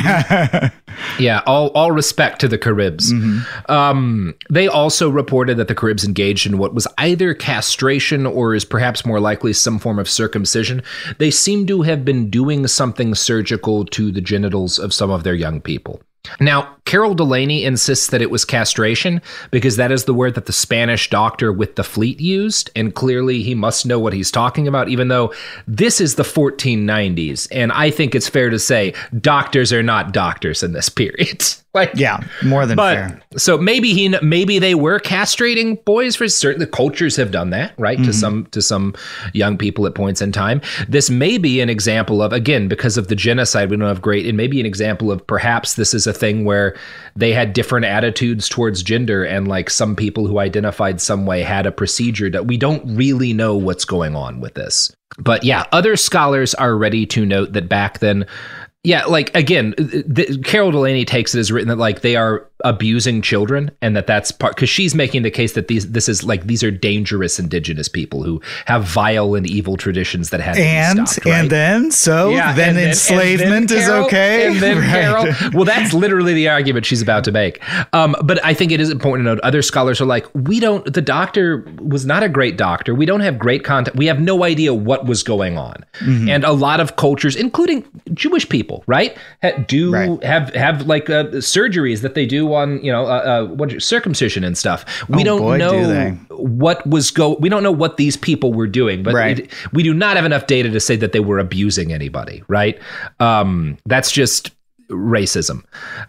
Yeah, all all respect to the Caribs. Mm-hmm. Um, they also reported that the Caribs engaged in what was either castration or is perhaps more likely some form of circumcision. They seem to have been doing something surgical to the genitals of some of their young people. Now, Carol Delaney insists that it was castration because that is the word that the Spanish doctor with the fleet used, and clearly he must know what he's talking about, even though this is the fourteen nineties, and I think it's fair to say doctors are not doctors in this period. Like,
yeah, more than
but,
fair.
So maybe he, maybe they were castrating boys for certain. The cultures have done that, right? Mm-hmm. To some, to some young people at points in time. This may be an example of, again, because of the genocide, we don't have great. It may be an example of perhaps this is a thing where they had different attitudes towards gender, and like some people who identified some way had a procedure that we don't really know what's going on with this. But yeah, other scholars are ready to note that back then. Yeah, like, again, the, Carol Delaney takes it as written that, like, they are abusing children, and that that's part, because she's making the case that these, this is, like, these are dangerous indigenous people who have vile and evil traditions that had to
and,
be stopped, right? And then, so,
yeah, then and enslavement
then, and then
is
Carol,
okay?
And then
right.
Carol, well, that's literally the argument she's about to make. Um, but I think it is important to note, other scholars are like, we don't, the doctor was not a great doctor. We don't have great contact. We have no idea what was going on. Mm-hmm. And a lot of cultures, including Jewish people, right, do right. have have like uh, surgeries that they do on, you know, uh, uh, what circumcision and stuff. We oh, don't boy, know do what was go. We don't know what these people were doing, but
right.
it, we do not have enough data to say that they were abusing anybody. Right? Um, that's just racism.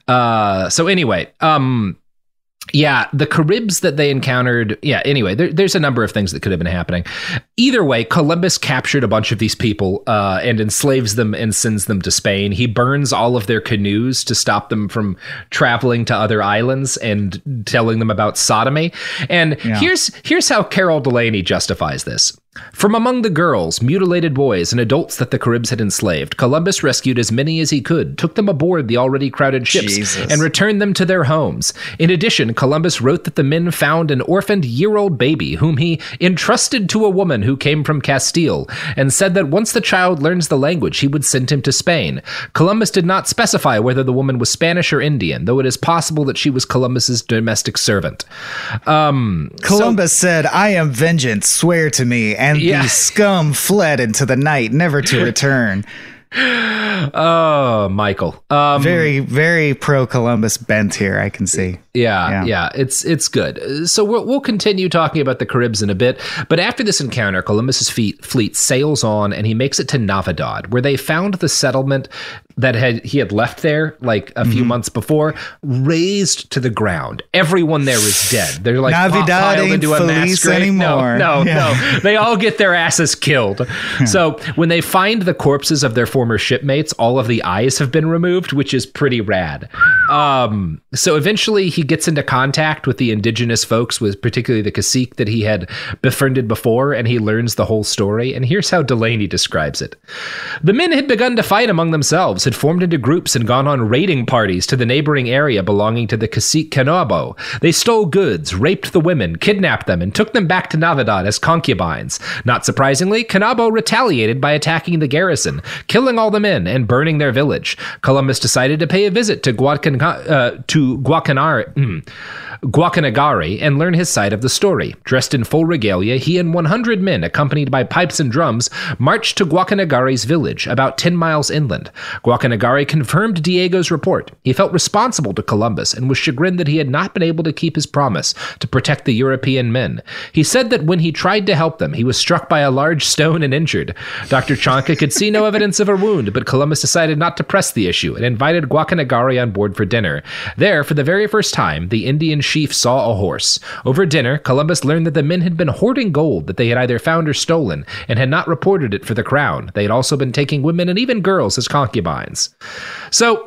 Uh, so anyway. Um, Yeah, the Caribs that they encountered. Yeah, anyway, there, there's a number of things that could have been happening. Either way, Columbus captured a bunch of these people uh, and enslaves them and sends them to Spain. He burns all of their canoes to stop them from traveling to other islands and telling them about sodomy. And yeah. here's here's how Carol Delaney justifies this. From among the girls, mutilated boys, and adults that the Caribs had enslaved, Columbus rescued as many as he could, took them aboard the already crowded ships, Jesus. and returned them to their homes. In addition, Columbus wrote that the men found an orphaned year-old baby whom he entrusted to a woman who came from Castile, and said that once the child learns the language, he would send him to Spain. Columbus did not specify whether the woman was Spanish or Indian, though it is possible that she was Columbus's domestic servant. Um,
Columbus
so,
said, "I am vengeance, swear to me," and yeah. the scum fled into the night, never to return.
Oh, Michael. Um,
very, very pro Columbus bent here, I can see.
Yeah,
Yeah.
yeah, it's it's good. So we'll, we'll continue talking about the Caribs in a bit. But after this encounter, Columbus's fleet, fleet sails on, and he makes it to Navidad, where they found the settlement that had he had left there like a few
Mm-hmm.
months before, razed to the ground. Everyone there is dead. They're like
Navidad
piled
ain't
into a mass
Feliz
grave.
anymore.
No, no,
Yeah.
no. They all get their asses killed. So when they find the corpses of their former shipmates, all of the eyes have been removed, which is pretty rad. Um, so eventually he gets into contact with the indigenous folks, with particularly the cacique that he had befriended before, and he learns the whole story. And here's how Delaney describes it. The men had begun to fight among themselves, had formed into groups and gone on raiding parties to the neighboring area belonging to the cacique Canabo. They stole goods, raped the women, kidnapped them, and took them back to Navidad as concubines. Not surprisingly, Canabo retaliated by attacking the garrison, killing all the men and burning their village. Columbus decided to pay a visit to Guacan- uh, to Guacanare, mm, Guacanagari and learn his side of the story. Dressed in full regalia, he and one hundred men, accompanied by pipes and drums, marched to Guacanagari's village, about ten miles inland. Guacanagari confirmed Diego's report. He felt responsible to Columbus and was chagrined that he had not been able to keep his promise to protect the European men. He said that when he tried to help them, he was struck by a large stone and injured. Doctor Chanca could see no evidence of a wound, but Columbus decided not to press the issue and invited Guacanagari on board for dinner. There, for the very first time, the Indian chief saw a horse. Over dinner, Columbus learned that the men had been hoarding gold that they had either found or stolen, and had not reported it for the crown. They had also been taking women and even girls as concubines. So,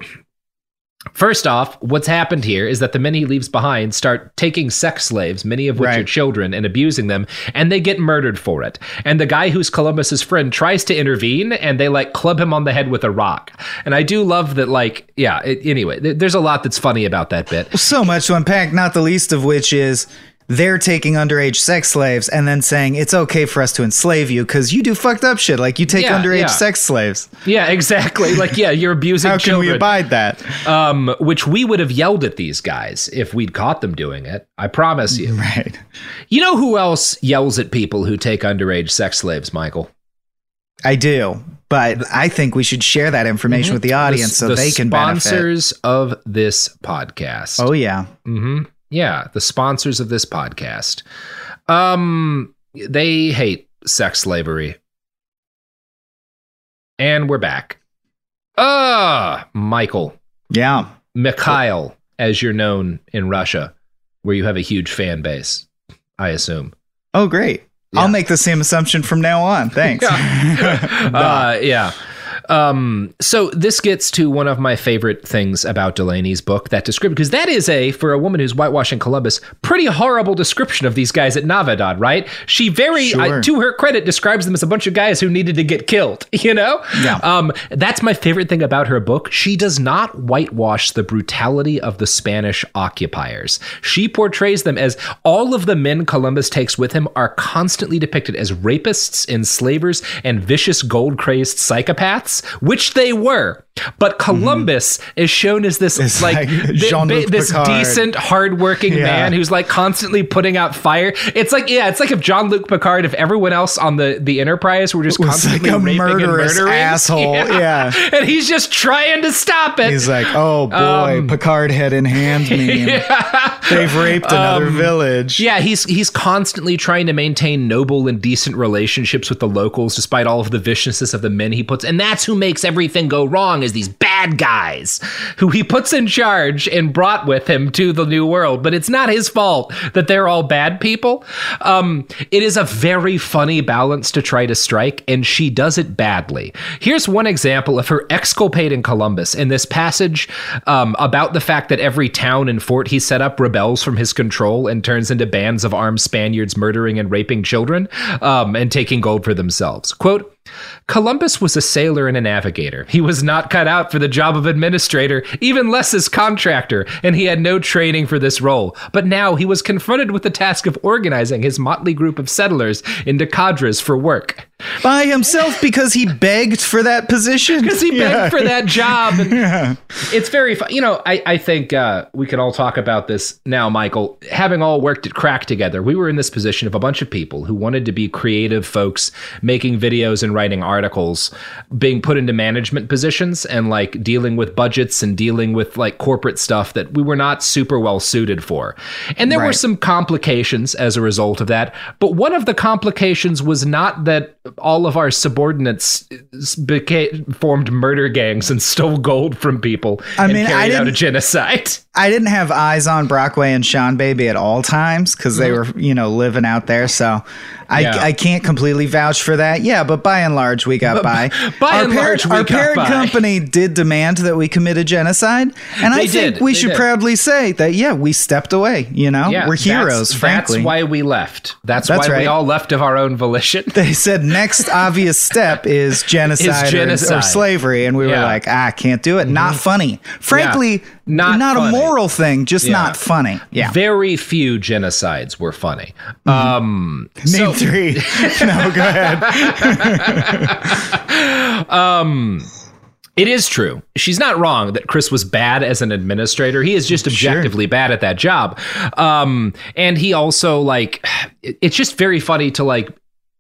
first off, what's happened here is that the men he leaves behind start taking sex slaves, many of which
Right.
are children, and abusing them, and they get murdered for it. And the guy who's Columbus's friend tries to intervene, and they like club him on the head with a rock. And I do love that, like, yeah, it, anyway, th- there's a lot that's funny about that bit.
So much to unpack, not the least of which is they're taking underage sex slaves and then saying it's okay for us to enslave you because you do fucked up shit. Like you take
Yeah,
underage
yeah.
sex slaves.
Yeah, exactly. Like, yeah, you're abusing
How can
children.
we abide that?
Um, which we would have yelled at these guys if we'd caught them doing it. I promise you.
Right.
You know who else yells at people who take underage sex slaves, Michael?
I do. But I think we should share that information with the audience so
the
they can benefit.
sponsors of this podcast.
Oh, yeah.
Mm-hmm. Yeah, the sponsors of this podcast. Um, they hate sex slavery. And we're back. Ah, Michael.
Yeah.
Mikhail, as you're known in Russia, where you have a huge fan base, I assume.
Oh, great.
Yeah.
I'll make the same assumption from now on. Thanks.
uh, yeah. Um, so this gets to one of my favorite things about Delaney's book, that description, because that is a, for a woman who's whitewashing Columbus, pretty horrible description of these guys at Navidad, right? She very,
Sure.
uh, to her credit, describes them as a bunch of guys who needed to get killed, you know?
Yeah.
Um, that's my favorite thing about her book. She does not whitewash the brutality of the Spanish occupiers. She portrays them as all of the men Columbus takes with him are constantly depicted as rapists, enslavers, and vicious gold-crazed psychopaths, which they were. But Columbus mm-hmm. is shown as this
It's
like,
like
th-
Jean-Luc
ba- this
Picard.
decent, hardworking
Yeah.
man who's like constantly putting out fire. It's like, yeah, it's like if Jean-Luc Picard, if everyone else on the, the Enterprise were just
Was
constantly
like a
raping
murderous
and murdering.
asshole. Yeah.
And he's just trying to stop it.
He's like, oh boy,
Um,
Picard head in hand meme.
yeah.
They've raped another
Um,
village.
Yeah, he's he's constantly trying to maintain noble and decent relationships with the locals, despite all of the viciousness of the men he puts. And that's who makes everything go wrong, is these bad guys who he puts in charge and brought with him to the New World. But it's not his fault that they're all bad people. Um, it is a very funny balance to try to strike, and she does it badly. Here's one example of her exculpating Columbus in this passage um, about the fact that every town and fort he set up rebels from his control and turns into bands of armed Spaniards murdering and raping children um, and taking gold for themselves. Quote, Columbus was a sailor and a navigator. He was not cut out for the job of administrator, even less as contractor, and he had no training for this role. But now he was confronted with the task of organizing his motley group of settlers into cadres for work.
By himself because he begged for that position.
Because he begged
Yeah.
for that job. And
Yeah.
it's very fun. You know, I, I think uh, we can all talk about this now, Michael. Having all worked at Crack together, we were in this position of a bunch of people who wanted to be creative folks, making videos and writing articles, being put into management positions and like dealing with budgets and dealing with like corporate stuff that we were not super well suited for. And there were
Right.
some complications as a result of that. But one of the complications was not that all of our subordinates became, formed murder gangs and stole gold from people
I
and
mean, I
carried out a
didn't-
genocide.
I didn't have eyes on Brockway and Sean Baby at all times because they were, you know, living out there. So I,
Yeah.
I can't completely vouch for that. Yeah, but by and large, we got by.
by
our
and
parent,
large, we
our
got
parent
by.
company did demand that we committed genocide, and
They
I think
did.
we
They
should
did.
proudly say that. Yeah, we stepped away. You know,
Yeah,
we're heroes.
That's,
frankly,
that's why we left. That's,
That's
why we
right.
all left of our own volition.
they said next obvious step is genocide,
Is
or-
genocide.
Or, slavery, and we were
Yeah.
like, ah, can't do it. Not funny. Frankly,
Not
not,
funny.
a moral thing, just
Yeah.
not funny. Yeah.
Very few genocides were funny. Um,
Name
so-
three. No, go ahead.
It is true. She's not wrong that Chris was bad as an administrator. He is just objectively bad at that job. Um, and he also, like, it- it's just very funny to, like,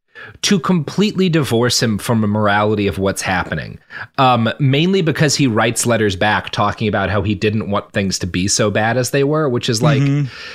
to completely divorce him from the morality of what's happening. Um, mainly because he writes letters back talking about how he didn't want things to be so bad as they were, which is like,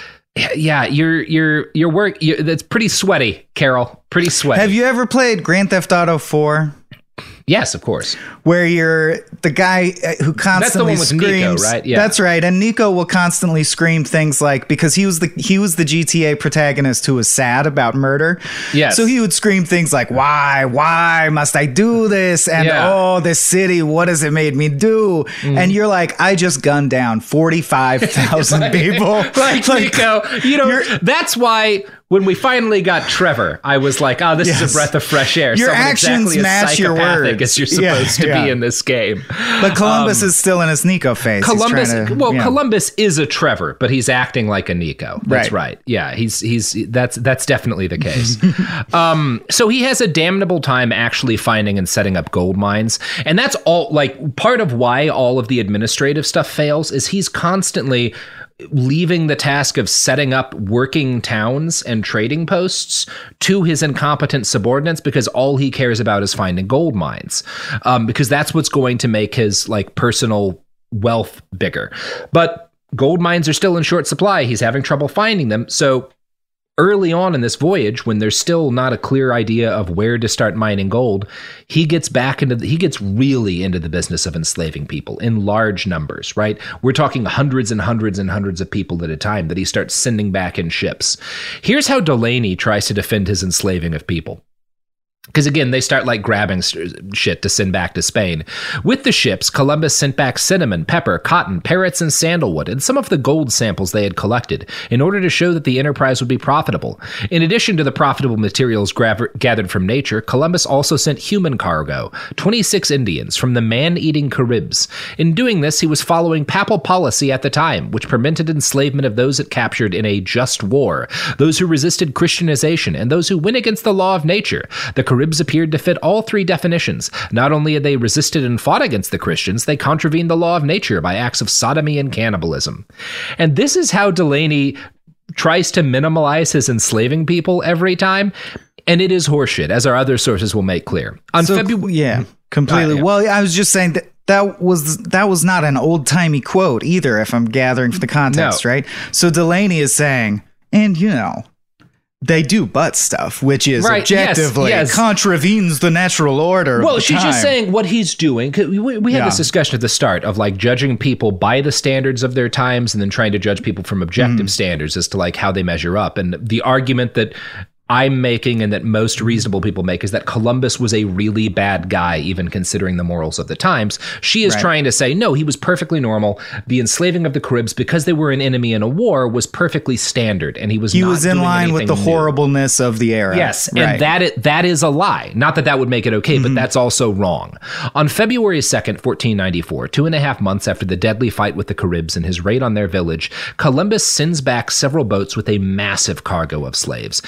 yeah, your your your work, you that's pretty sweaty, Carol. Pretty sweaty.
Have you ever played Grand Theft Auto four?
Yes, of course.
Where you're the guy uh, who constantly
one with Nico,
screams,
right? Yeah.
That's right. And Nico will constantly scream things like, because he was the he was the G T A protagonist who was sad about murder.
Yes.
So he would scream things like, "Why, why must I do this?" And
Yeah.
"Oh, this city, what has it made me do?" And you're like, "I just gunned down forty-five thousand people."
Like, Nico, you know,
you're-
that's why when we finally got Trevor, I was like, oh, this is
Yes.
a breath of fresh air.
Your
Someone
actions
exactly as
match your
psychopathic
words.
as you're
Yeah,
supposed to
yeah.
be in this game.
But Columbus is still in his Nico phase. He's
Columbus,
trying to-
well,
yeah.
Columbus is a Trevor, but he's acting like a Nico. That's
Right.
right. Yeah, he's he's that's that's definitely the case. um, so he has a damnable time actually finding and setting up gold mines, and that's all. Like part of why all of the administrative stuff fails is he's constantly leaving the task of setting up working towns and trading posts to his incompetent subordinates because all he cares about is finding gold mines, um, because that's what's going to make his like personal wealth bigger. But gold mines are still in short supply. He's having trouble finding them. So early on in this voyage, when there's still not a clear idea of where to start mining gold, he gets back into the, he gets really into the business of enslaving people in large numbers, right? We're talking hundreds and hundreds and hundreds of people at a time that he starts sending back in ships. Here's how Delaney tries to defend his enslaving of people. Because again, they start like grabbing shit to send back to Spain. With the ships, Columbus sent back cinnamon, pepper, cotton, parrots, and sandalwood, and some of the gold samples they had collected in order to show that the enterprise would be profitable. In addition to the profitable materials gra- gathered from nature, Columbus also sent human cargo, twenty-six Indians from the man-eating Caribs. In doing this, he was following papal policy at the time, which permitted enslavement of those it captured in a just war, those who resisted Christianization, and those who went against the law of nature. The Caribs appeared to fit all three definitions. Not only had they resisted and fought against the Christians, they contravened the law of nature by acts of sodomy and cannibalism. And this is how Delaney tries to minimalize his enslaving people every time. And it is horseshit, as our other sources will make clear. On
So,
February,
yeah, completely.
Uh, yeah.
Well, I was just saying that that was that was not an old timey quote either, if I'm gathering from the context,
No.
right? So Delaney is saying, and you know, they do butt stuff, which is
Right, yes,
objectively
yes.
contravenes the natural order.
Well,
of the
she's just
time.
saying what he's doing. 'Cause We, we had
Yeah.
this discussion at the start of like judging people by the standards of their times and then trying to judge people from objective
Mm.
standards as to like how they measure up. And the argument that I'm making and that most reasonable people make is that Columbus was a really bad guy, even considering the morals of the times. She is
Right.
trying to say, no, he was perfectly normal. The enslaving of the Caribs, because they were an enemy in a war, was perfectly standard. And he was
he
not
was in
doing
line with the
anything new.
horribleness of the era.
Yes,
right.
and that is, that is a lie. Not that that would make it okay, but that's also wrong. On February second, fourteen ninety-four, two and a half months after the deadly fight with the Caribs and his raid on their village, Columbus sends back several boats with a massive cargo of slaves. In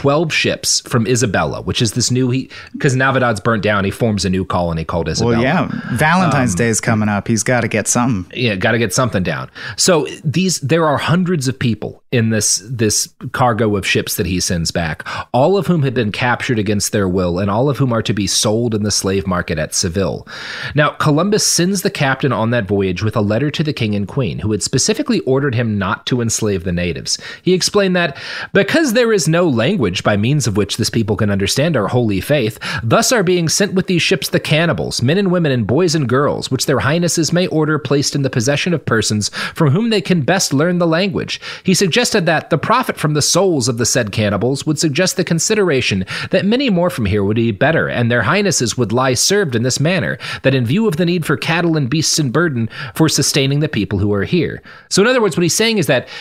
twelve ships from Isabella, which is this new, he because Navidad's burnt down, he forms a new colony called Isabella.
Well, yeah, Valentine's um, Day is coming up. He's got to get something.
Yeah, got to get something down. So these, there are hundreds of people in this this cargo of ships that he sends back, all of whom have been captured against their will, and all of whom are to be sold in the slave market at Seville. Now, Columbus sends the captain on that voyage with a letter to the king and queen, who had specifically ordered him not to enslave the natives. He explained that, because there is no language by means of which this people can understand our holy faith, thus are being sent with these ships the cannibals, men and women and boys and girls, which their highnesses may order placed in the possession of persons from whom they can best learn the language. He suggested that the profit from the souls of the said cannibals would suggest the consideration that many more from here would be better, and their highnesses would lie served in this manner, that in view of the need for cattle and beasts and burden for sustaining the people who are here. So in other words, what he's saying is that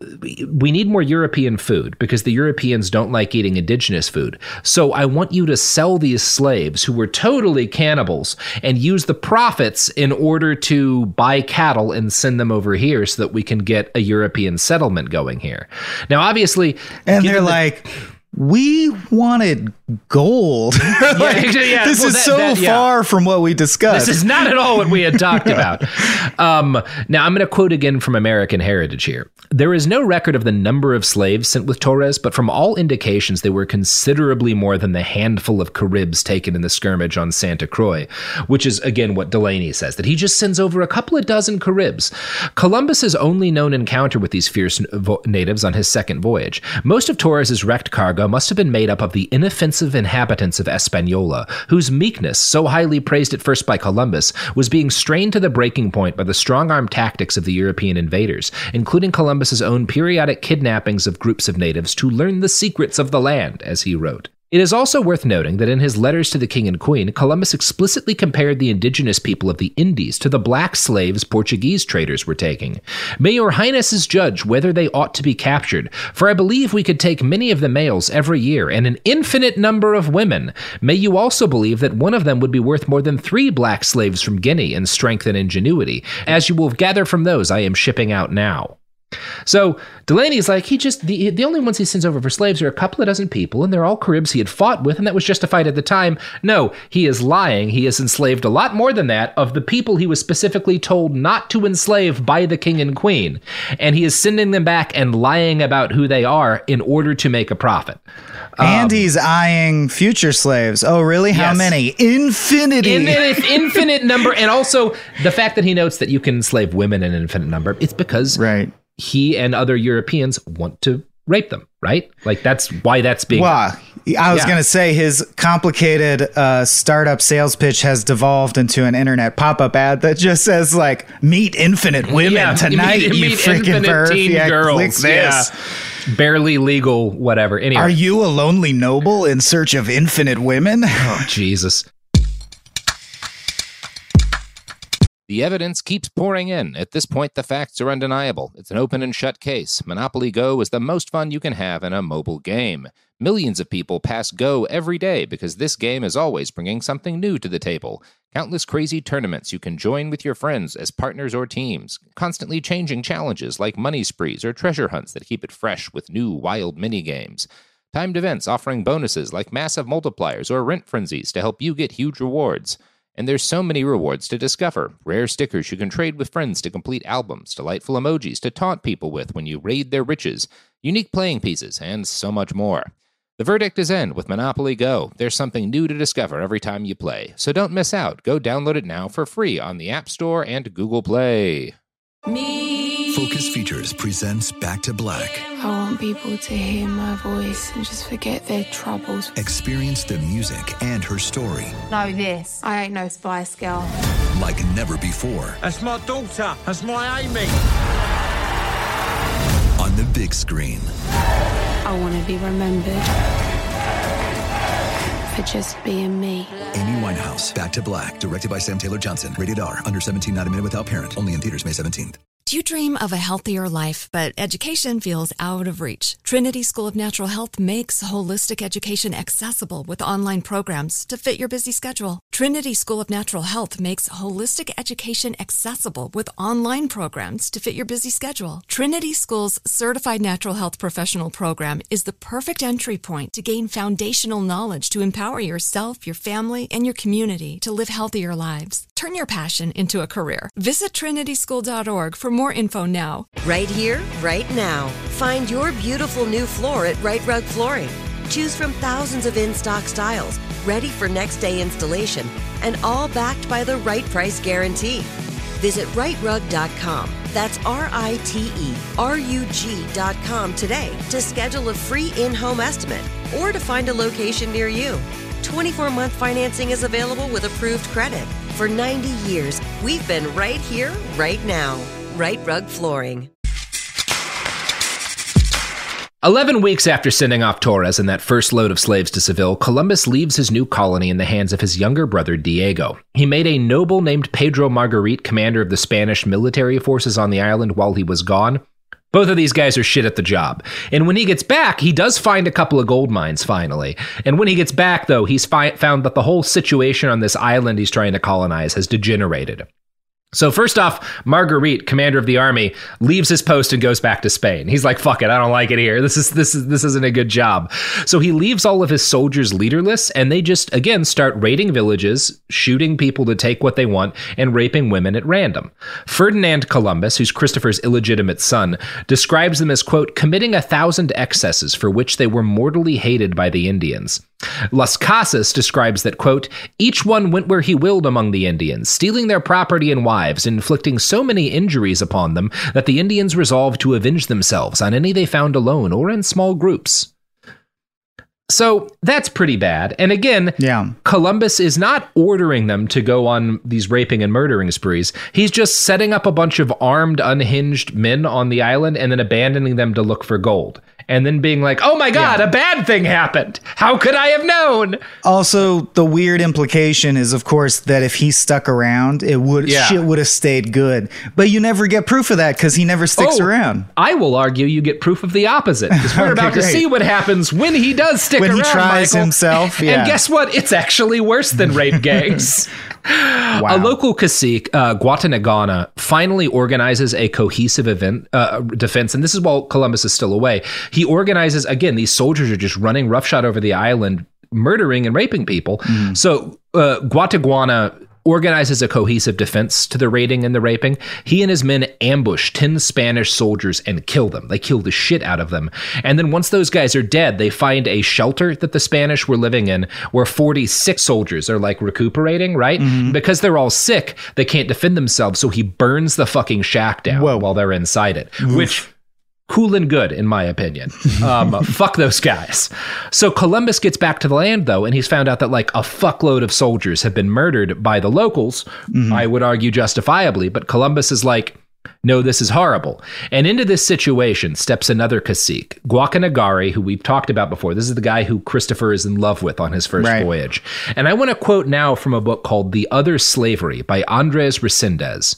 we need more European food because the Europeans don't like eating indigenous food. So I want you to sell these slaves who were totally cannibals and use the profits in order to buy cattle and send them over here so that we can get a European settlement going here. Now, obviously...
And they're the, like... We wanted gold. like,
yeah, yeah.
This
well,
is
that,
so
that, yeah.
far from what we discussed.
This is not at all what we had talked about. Um, now, I'm going to quote again from American Heritage here. There is no record of the number of slaves sent with Torres, but from all indications, they were considerably more than the handful of Caribs taken in the skirmish on Santa Croix, which is, again, what Delaney says, that he just sends over a couple of dozen Caribs. Columbus's only known encounter with these fierce vo- natives on his second voyage. Most of Torres's wrecked cargo must have been made up of the inoffensive inhabitants of Hispaniola, whose meekness, so highly praised at first by Columbus, was being strained to the breaking point by the strong-arm tactics of the European invaders, including Columbus's own periodic kidnappings of groups of natives to learn the secrets of the land, as he wrote. It is also worth noting that in his letters to the king and queen, Columbus explicitly compared the indigenous people of the Indies to the black slaves Portuguese traders were taking. May your highnesses judge whether they ought to be captured, for I believe we could take many of the males every year and an infinite number of women. May you also believe that one of them would be worth more than three black slaves from Guinea in strength and ingenuity, as you will gather from those I am shipping out now. So Delaney's like, he just, the, the only ones he sends over for slaves are a couple of dozen people, and they're all Caribs he had fought with, and that was justified at the time. No, he is lying. He has enslaved a lot more than that of the people he was specifically told not to enslave by the king and queen, and he is sending them back and lying about who they are in order to make a profit.
And
um,
he's eyeing future slaves. Oh, really? How
yes.
many? Infinity.
In an infinite number, and also the fact that he notes that you can enslave women in an infinite number, it's because...
Right.
he and other Europeans want to rape them, right? Like, that's why that's being...
Wow. I was
yeah.
going to say his complicated uh, startup sales pitch has devolved into an internet pop-up ad that just says, like, meet infinite women
yeah,
tonight,
meet,
you
meet
freaking
infinite teen
yeah,
girls.
Click this.
Yeah. Barely legal, whatever. Anyway.
Are you a lonely noble in search of infinite women?
Oh, Jesus.
The evidence keeps pouring in. At this point, the facts are undeniable. It's an open and shut case. Monopoly Go is the most fun you can have in a mobile game. Millions of people pass Go every day because this game is always bringing something new to the table. Countless crazy tournaments you can join with your friends as partners or teams. Constantly changing challenges like money sprees or treasure hunts that keep it fresh with new wild mini-games. Timed events offering bonuses like massive multipliers or rent frenzies to help you get huge rewards. And there's so many rewards to discover. Rare stickers you can trade with friends to complete albums, delightful emojis to taunt people with when you raid their riches, unique playing pieces, and so much more. The verdict is in with Monopoly Go. There's something new to discover every time you play. So don't miss out. Go download it now for free on the App Store and Google Play.
Me. Focus Features presents Back to Black.
I want people to hear my voice and just forget their troubles.
Experience the music and her story.
Know this. I ain't no Spice Girl.
Like never before.
That's my daughter. That's my Amy.
On the big screen.
I want to be remembered for just being me.
Amy Winehouse, Back to Black, directed by Sam Taylor Johnson. Rated R, under seventeen, not a minute without parent. Only in theaters May seventeenth.
Do you dream of a healthier life, but education feels out of reach? Trinity School of Natural Health makes holistic education accessible with online programs to fit your busy schedule. Trinity School of Natural Health makes holistic education accessible with online programs to fit your busy schedule. Trinity School's Certified Natural Health Professional program is the perfect entry point to gain foundational knowledge to empower yourself, your family, and your community to live healthier lives. Turn your passion into a career. Visit trinity school dot org for more info now.
Right here, right now. Find your beautiful new floor at Right Rug Flooring. Choose from thousands of in-stock styles, ready for next day installation, and all backed by the right price guarantee. Visit right rug dot com. That's R I T E R U G dot com today to schedule a free in-home estimate or to find a location near you. twenty-four month financing is available with approved credit. For ninety years, we've been right here, right now. Right Rug Flooring.
Eleven weeks after sending off Torres and that first load of slaves to Seville, Columbus leaves his new colony in the hands of his younger brother Diego. He made a noble named Pedro Margarite commander of the Spanish military forces on the island while he was gone. Both of these guys are shit at the job. And when he gets back, he does find a couple of gold mines finally. And when he gets back, though, he's fi- found that the whole situation on this island he's trying to colonize has degenerated. So first off, Marguerite, commander of the army, leaves his post and goes back to Spain. He's like, fuck it, I don't like it here. This is this is this isn't a good job. So he leaves all of his soldiers leaderless, and they just, again, start raiding villages, shooting people to take what they want, and raping women at random. Ferdinand Columbus, who's Christopher's illegitimate son, describes them as, quote, committing a thousand excesses for which they were mortally hated by the Indians. Las Casas describes that, quote, each one went where he willed among the Indians, stealing their property and wives, inflicting so many injuries upon them that the Indians resolved to avenge themselves on any they found alone or in small groups. So that's pretty bad. And again,
yeah.
Columbus is not ordering them to go on these raping and murdering sprees. He's just setting up a bunch of armed, unhinged men on the island and then abandoning them to look for gold. And then being like, oh my God, yeah. a bad thing happened. How could I have known?
Also, the weird implication is, of course, that if he stuck around, it would yeah. shit would have stayed good. But you never get proof of that because he never sticks
oh,
around.
I will argue you get proof of the opposite. Because we're okay, about great. to see what happens when he does stick
when
around,
When he tries
Michael.
himself, yeah.
And guess what? It's actually worse than rape gangs. Wow. A local cacique, uh, Guatanagana, finally organizes a cohesive event uh, defense, and this is while Columbus is still away. He organizes, again, these soldiers are just running roughshod over the island, murdering and raping people. Mm. So uh, Guataguana organizes a cohesive defense to the raiding and the raping. He and his men ambush ten Spanish soldiers and kill them. They kill the shit out of them. And then once those guys are dead, they find a shelter that the Spanish were living in where forty-six soldiers are like recuperating, right? Mm-hmm. Because they're all sick, they can't defend themselves. So he burns the fucking shack down Whoa. while they're inside it, Oof. which... cool and good, in my opinion. Um, fuck those guys. So Columbus gets back to the land, though, and he's found out that like a fuckload of soldiers have been murdered by the locals. Mm-hmm. I would argue justifiably, but Columbus is like, no, this is horrible. And into this situation steps another cacique, Guacanagari, who we've talked about before. This is the guy who Christopher is in love with on his first right. voyage. And I want to quote now from a book called The Other Slavery by Andres Resendez.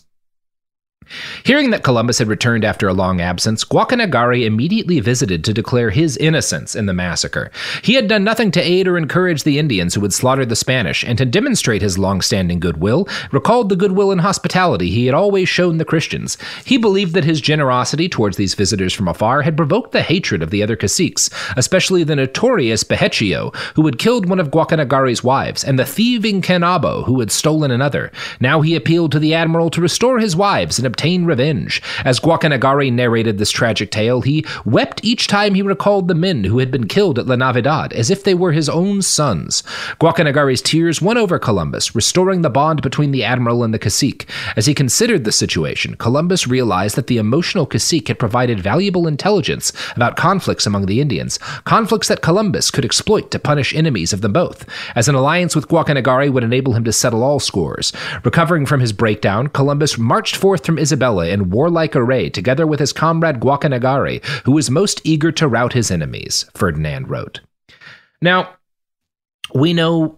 Hearing that Columbus had returned after a long absence, Guacanagari immediately visited to declare his innocence in the massacre. He had done nothing to aid or encourage the Indians who had slaughtered the Spanish, and to demonstrate his long-standing goodwill, recalled the goodwill and hospitality he had always shown the Christians. He believed that his generosity towards these visitors from afar had provoked the hatred of the other caciques, especially the notorious Behechio, who had killed one of Guacanagari's wives, and the thieving Canabo, who had stolen another. Now he appealed to the admiral to restore his wives and obtain revenge. As Guacanagari narrated this tragic tale, he wept each time he recalled the men who had been killed at La Navidad, as if they were his own sons. Guacanagari's tears won over Columbus, restoring the bond between the admiral and the cacique. As he considered the situation, Columbus realized that the emotional cacique had provided valuable intelligence about conflicts among the Indians, conflicts that Columbus could exploit to punish enemies of them both, as an alliance with Guacanagari would enable him to settle all scores. Recovering from his breakdown, Columbus marched forth from Isabella in warlike array, together with his comrade Guacanagari, who was most eager to rout his enemies, Ferdinand wrote. Now, we know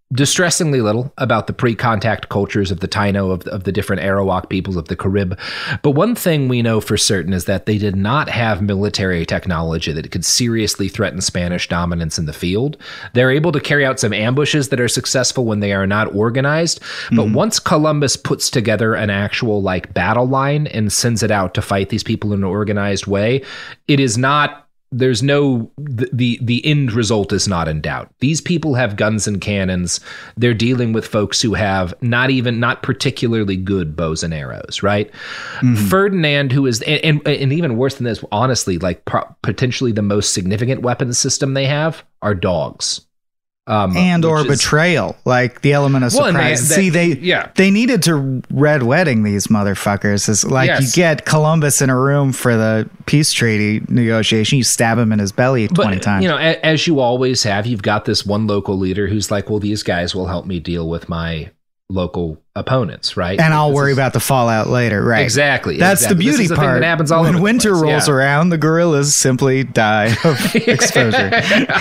distressingly little about the pre-contact cultures of the Taino, of, of the different Arawak peoples of the Carib. But one thing we know for certain is that they did not have military technology that could seriously threaten Spanish dominance in the field. They're able to carry out some ambushes that are successful when they are not organized. But mm-hmm. once Columbus puts together an actual like battle line and sends it out to fight these people in an organized way, it is not There's no, the, the the end result is not in doubt. These people have guns and cannons. They're dealing with folks who have not even, not particularly good bows and arrows, right? Mm-hmm. Ferdinand, who is, and, and, and even worse than this, honestly, like pro- potentially the most significant weapons system they have are dogs. Um,
and or
is,
betrayal, like the element of surprise.
Well, they,
See, they
yeah.
they needed to red wedding these motherfuckers. It's like yes. you get Columbus in a room for the peace treaty negotiation, you stab him in his belly twenty
but,
times.
You know, as you always have, you've got this one local leader who's like, well, these guys will help me deal with my local opponents, right?
And I'll
this
worry
is,
about the fallout later, right?
Exactly.
That's
exactly.
the beauty
the
part.
That happens all
when winter
place.
rolls
yeah.
around, the guerrillas simply die of exposure.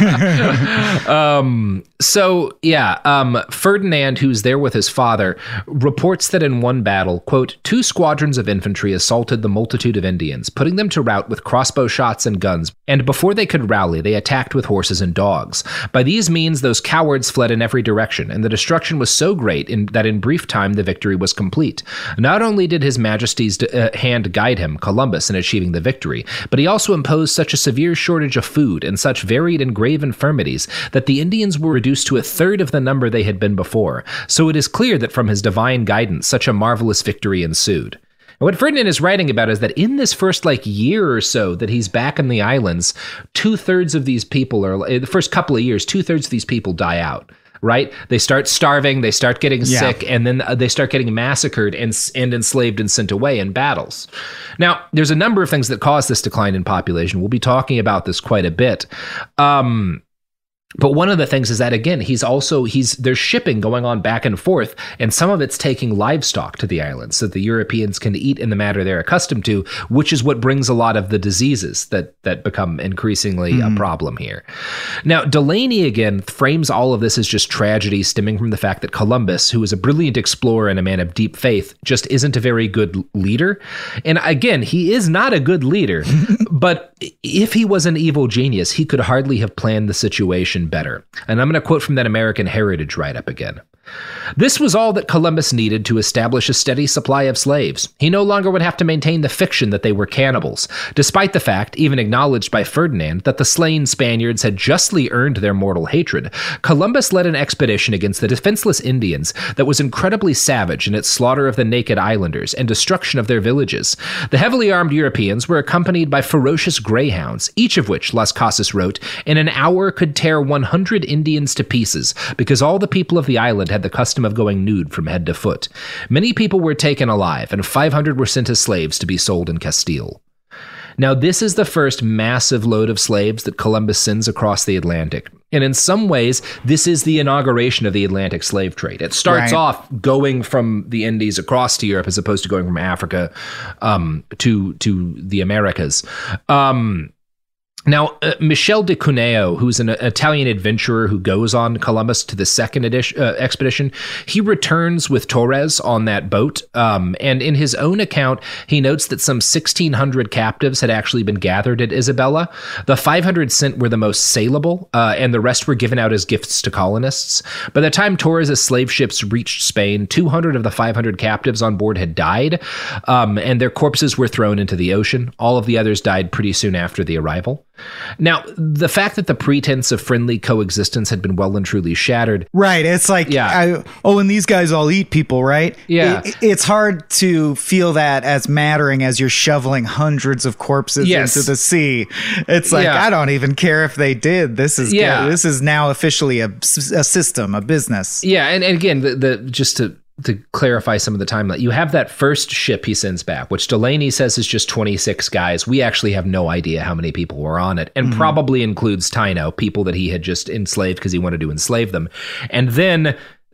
um, so, yeah, um, Ferdinand, who's there with his father, reports that in one battle, quote, two squadrons of infantry assaulted the multitude of Indians, putting them to rout with crossbow shots and guns, and before they could rally, they attacked with horses and dogs. By these means, those cowards fled in every direction, and the destruction was so great in, that in brief time the victory was complete. Not only did His Majesty's uh, hand guide him, Columbus, in achieving the victory, but he also imposed such a severe shortage of food and such varied and grave infirmities that the Indians were reduced to a third of the number they had been before. So it is clear that from his divine guidance, such a marvelous victory ensued. And what Ferdinand is writing about is that in this first like year or so that he's back in the islands, two thirds of these people are, the first couple of years, two thirds of these people die out. Right? They start starving, they start getting yeah. sick, and then they start getting massacred and, and enslaved and sent away in battles. Now, there's a number of things that cause this decline in population. We'll be talking about this quite a bit. Um, But one of the things is that, again, he's also, he's there's shipping going on back and forth, and some of it's taking livestock to the islands so the Europeans can eat in the manner they're accustomed to, which is what brings a lot of the diseases that that become increasingly mm. a problem here. Now, Delaney, again, frames all of this as just tragedy stemming from the fact that Columbus, who is a brilliant explorer and a man of deep faith, just isn't a very good leader. And again, he is not a good leader, but if he was an evil genius, he could hardly have planned the situation better. And I'm going to quote from that American Heritage write-up again. This was all that Columbus needed to establish a steady supply of slaves. He no longer would have to maintain the fiction that they were cannibals, despite the fact, even acknowledged by Ferdinand, that the slain Spaniards had justly earned their mortal hatred. Columbus led an expedition against the defenseless Indians that was incredibly savage in its slaughter of the naked islanders and destruction of their villages. The heavily armed Europeans were accompanied by ferocious greyhounds, each of which, Las Casas wrote, in an hour could tear one hundred Indians to pieces, because all the people of the island had the custom of going nude from head to foot. Many people were taken alive, and five hundred were sent as slaves to be sold in Castile. Now, this is the first massive load of slaves that Columbus sends across the Atlantic. And in some ways, this is the inauguration of the Atlantic slave trade. It starts
right.
off going from the Indies across to Europe as opposed to going from Africa um, to, to the Americas. Um, Now, uh, Michel de Cuneo, who's an uh, Italian adventurer who goes on Columbus to the second edition, uh, expedition, he returns with Torres on that boat. Um, and in his own account, he notes that some sixteen hundred captives had actually been gathered at Isabella. The five hundred sent were the most saleable, uh, and the rest were given out as gifts to colonists. By the time Torres' slave ships reached Spain, two hundred of the five hundred captives on board had died, um, and their corpses were thrown into the ocean. All of the others died pretty soon after the arrival. Now, the fact that the pretense of friendly coexistence had been well and truly shattered.
Right. It's like,
yeah.
I, oh, and these guys all eat people, right?
Yeah.
It, it's hard to feel that as mattering as you're shoveling hundreds of corpses
yes.
into the sea. It's like,
yeah.
I don't even care if they did. This is
yeah.
good. This is now officially a, a system, a business.
Yeah. And, and again, the, the just to... to clarify some of the timeline, you have that first ship he sends back, which Delaney says is just twenty-six guys. We actually have no idea how many people were on it, and mm-hmm. probably includes Taino, people that he had just enslaved because he wanted to enslave them. And then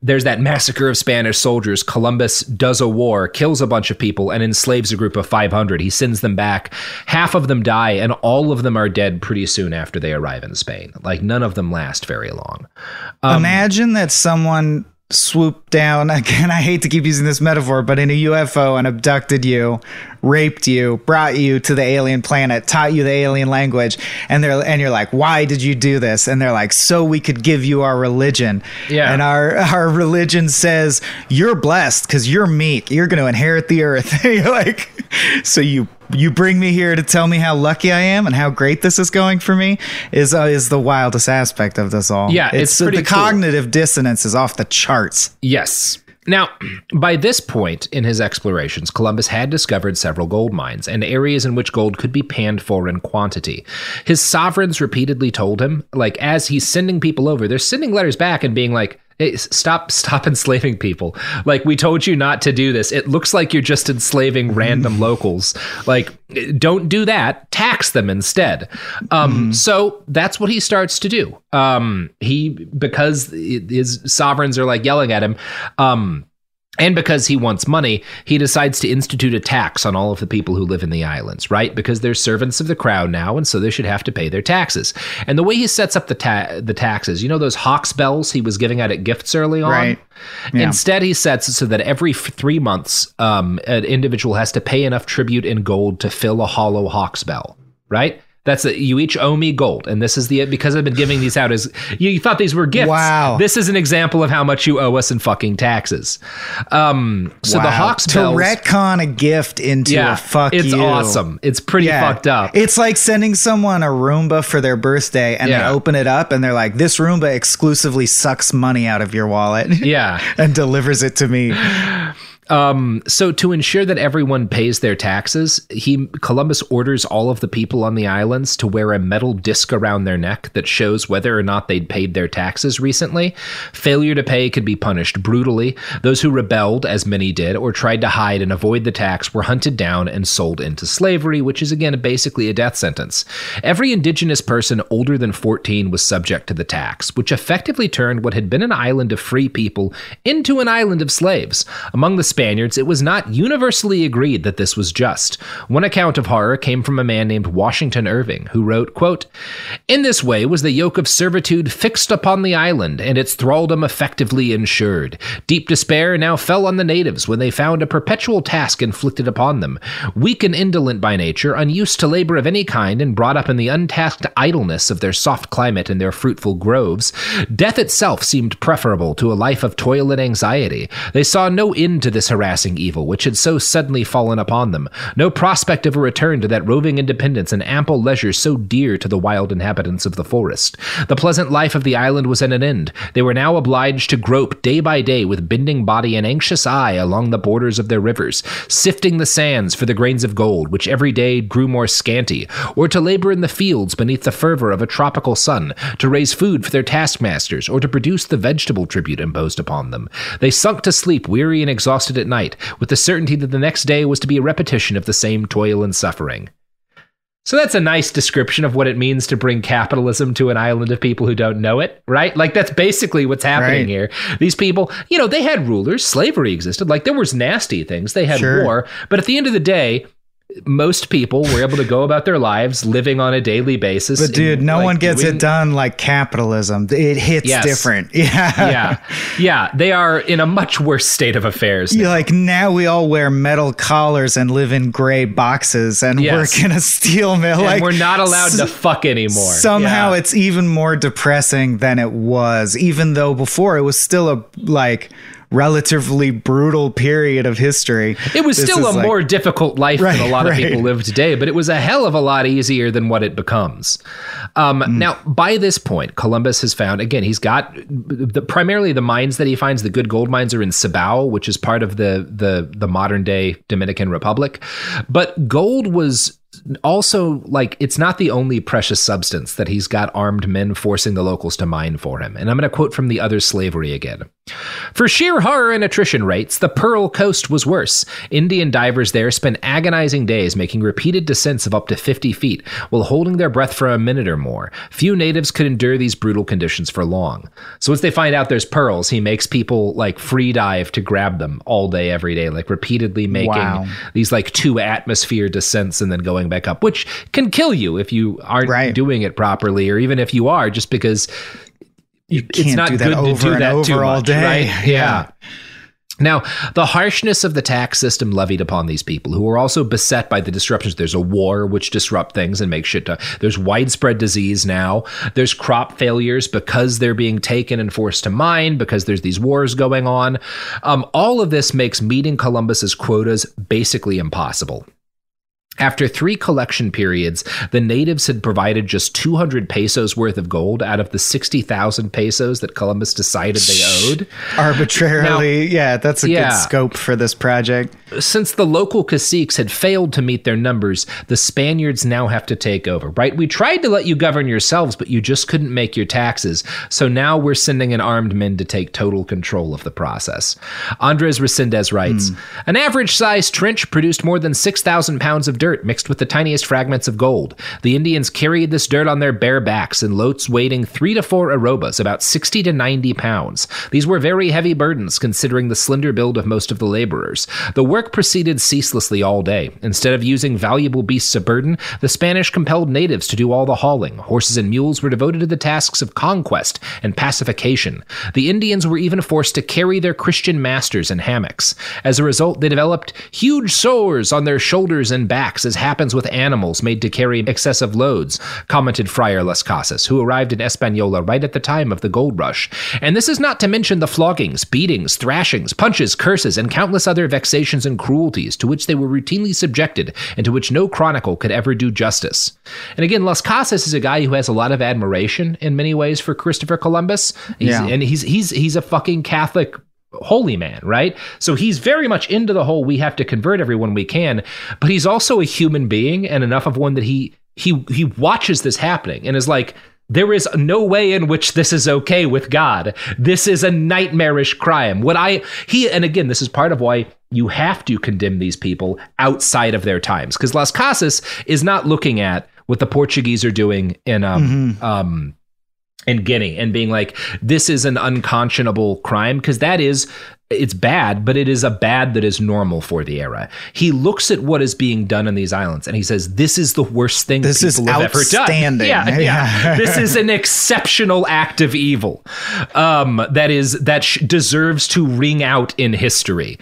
there's that massacre of Spanish soldiers. Columbus does a war, kills a bunch of people, and enslaves a group of five hundred. He sends them back. Half of them die, and all of them are dead pretty soon after they arrive in Spain. Like, none of them last very long. Um,
Imagine that someone swooped down, again, I hate to keep using this metaphor, but in a U F O and abducted you, raped you, brought you to the alien planet, taught you the alien language, and they're and you're like, why did you do this? And they're like, so we could give you our religion.
Yeah.
And our our religion says you're blessed because you're meek. You're going to inherit the earth. You're like, so you you bring me here to tell me how lucky I am and how great this is going for me is uh, is the wildest aspect of this all.
Yeah, it's,
it's
pretty
the
cool.
Cognitive dissonance is off the charts.
Yes. Now, by this point in his explorations, Columbus had discovered several gold mines and areas in which gold could be panned for in quantity. His sovereigns repeatedly told him, like, as he's sending people over, they're sending letters back and being like, hey, stop, stop enslaving people. Like, we told you not to do this. It looks like you're just enslaving random locals. Like, don't do that. Tax them instead. Um, mm. So that's what he starts to do. Um, he, because his sovereigns are like yelling at him, um, and because he wants money, he decides to institute a tax on all of the people who live in the islands, right? Because they're servants of the crown now, and so they should have to pay their taxes. And the way he sets up the ta- the taxes, you know those Hawks bells he was giving out at gifts early on?
Right. Yeah.
Instead, he sets it so that every f- three months, um, an individual has to pay enough tribute in gold to fill a hollow Hawks bell, right? That's it. You each owe me gold. And this is the, because I've been giving these out as, you thought these were gifts.
Wow.
This is an example of how much you owe us in fucking taxes. Um, so
wow.
the Hawks
to
bells.
retcon a gift into
yeah,
a fuck
it's
you.
awesome. It's pretty
yeah.
fucked up.
It's like sending someone a Roomba for their birthday and
Yeah.
they open it up and they're like, this Roomba exclusively sucks money out of your wallet.
Yeah.
and delivers it to me.
Um, so to ensure that everyone pays their taxes, he Columbus orders all of the people on the islands to wear a metal disc around their neck that shows whether or not they'd paid their taxes recently. Failure to pay could be punished brutally. Those who rebelled, as many did, or tried to hide and avoid the tax were hunted down and sold into slavery, which is again basically a death sentence. Every indigenous person older than fourteen was subject to the tax, which effectively turned what had been an island of free people into an island of slaves. Among the Spaniards, it was not universally agreed that this was just. One account of horror came from a man named Washington Irving, who wrote, quote, "In this way was the yoke of servitude fixed upon the island, and its thraldom effectively ensured. Deep despair now fell on the natives when they found a perpetual task inflicted upon them. Weak and indolent by nature, unused to labor of any kind, and brought up in the untasked idleness of their soft climate and their fruitful groves, death itself seemed preferable to a life of toil and anxiety. They saw no end to this harassing evil which had so suddenly fallen upon them, no prospect of a return to that roving independence and ample leisure so dear to the wild inhabitants of the forest. The pleasant life of the island was at an end. They were now obliged to grope day by day with bending body and anxious eye along the borders of their rivers, sifting the sands for the grains of gold which every day grew more scanty, or to labor in the fields beneath the fervor of a tropical sun, to raise food for their taskmasters, or to produce the vegetable tribute imposed upon them. They sunk to sleep weary and exhausted at night, with the certainty that the next day was to be a repetition of the same toil and suffering." So that's a nice description of what it means to bring capitalism to an island of people who don't know it, right? Like, that's basically what's happening
Right.
here. These people, you know, they had rulers, slavery existed, like there was nasty things, they had
Sure.
war, but at the end of the day, most people were able to go about their lives living on a daily basis.
But dude,
and,
no
like,
one gets
doing-
it done like capitalism. It hits
Yes.
different. Yeah.
Yeah. Yeah. They are in a much worse state of affairs.
You're like, now we all wear metal collars and live in gray boxes and
Yes.
work in a steel mill.
And
like
we're not allowed
s-
to fuck anymore.
Somehow
Yeah.
it's even more depressing than it was, even though before it was still a like relatively brutal period of history.
It was
This
still a
is like-
more difficult life
Right,
than a lot of
right.
people live today, but it was a hell of a lot easier than what it becomes. Um,
Mm.
Now, by this point, Columbus has found, again, he's got the, primarily the mines that he finds, the good gold mines are in Cibao, which is part of the, the, the modern day Dominican Republic. But gold was also, like, it's not the only precious substance that he's got armed men forcing the locals to mine for him. And I'm going to quote from The Other Slavery again. For sheer horror and attrition rates, the Pearl Coast was worse. Indian divers there spent agonizing days making repeated descents of up to fifty feet while holding their breath for a minute or more. Few natives could endure these brutal conditions for long. So once they find out there's pearls, he makes people like free dive to grab them all day, every day, like repeatedly making wow. these like two atmosphere descents and then going back up, which can kill you if you aren't right. doing it properly, or even if you are, just because
you can't
it's not
do that
good
over
to do
and
that
over
too
all
much,
day.
Right? Yeah. yeah. Now, the harshness of the tax system levied upon these people, who were also beset by the disruptions. There's a war which disrupt things and make shit. To, there's widespread disease now. There's crop failures because they're being taken and forced to mine, because there's these wars going on. Um, all of this makes meeting Columbus's quotas basically impossible. After three collection periods, the natives had provided just two hundred pesos worth of gold out of the sixty thousand pesos that Columbus decided they owed.
Arbitrarily, now, yeah, that's a yeah. good scope for this project.
Since the local caciques had failed to meet their numbers, the Spaniards now have to take over, right? We tried to let you govern yourselves, but you just couldn't make your taxes. So now we're sending an armed men to take total control of the process. Andres Resendez writes, mm. an average-sized trench produced more than six thousand pounds of dirt mixed with the tiniest fragments of gold. The Indians carried this dirt on their bare backs in loads weighing three to four arrobas, about sixty to ninety pounds. These were very heavy burdens considering the slender build of most of the laborers. The work proceeded ceaselessly all day. Instead of using valuable beasts of burden, the Spanish compelled natives to do all the hauling. Horses and mules were devoted to the tasks of conquest and pacification. The Indians were even forced to carry their Christian masters in hammocks. As a result, they developed huge sores on their shoulders and backs, as happens with animals made to carry excessive loads, commented Friar Las Casas, who arrived in Hispaniola right at the time of the gold rush. And this is not to mention the floggings, beatings, thrashings, punches, curses, and countless other vexations and cruelties to which they were routinely subjected and to which no chronicle could ever do justice. And again, Las Casas is a guy who has a lot of admiration in many ways for Christopher Columbus. He's, yeah. And he's he's he's a fucking Catholic holy man, right? So he's very much into the whole we have to convert everyone we can, but he's also a human being, and enough of one that he he he watches this happening and is like, there is no way in which this is okay with God. This is a nightmarish crime. What I he and again, this is part of why you have to condemn these people outside of their times, because Las Casas is not looking at what the Portuguese are doing in um mm-hmm. um in Guinea and being like, this is an unconscionable crime, because that is, it's bad, but it is a bad that is normal for the era. He looks at what is being done in these islands and he says, this is the worst thing
this
people
is
have ever done. Yeah, yeah. This is an exceptional act of evil um, that is that sh- deserves to ring out in history.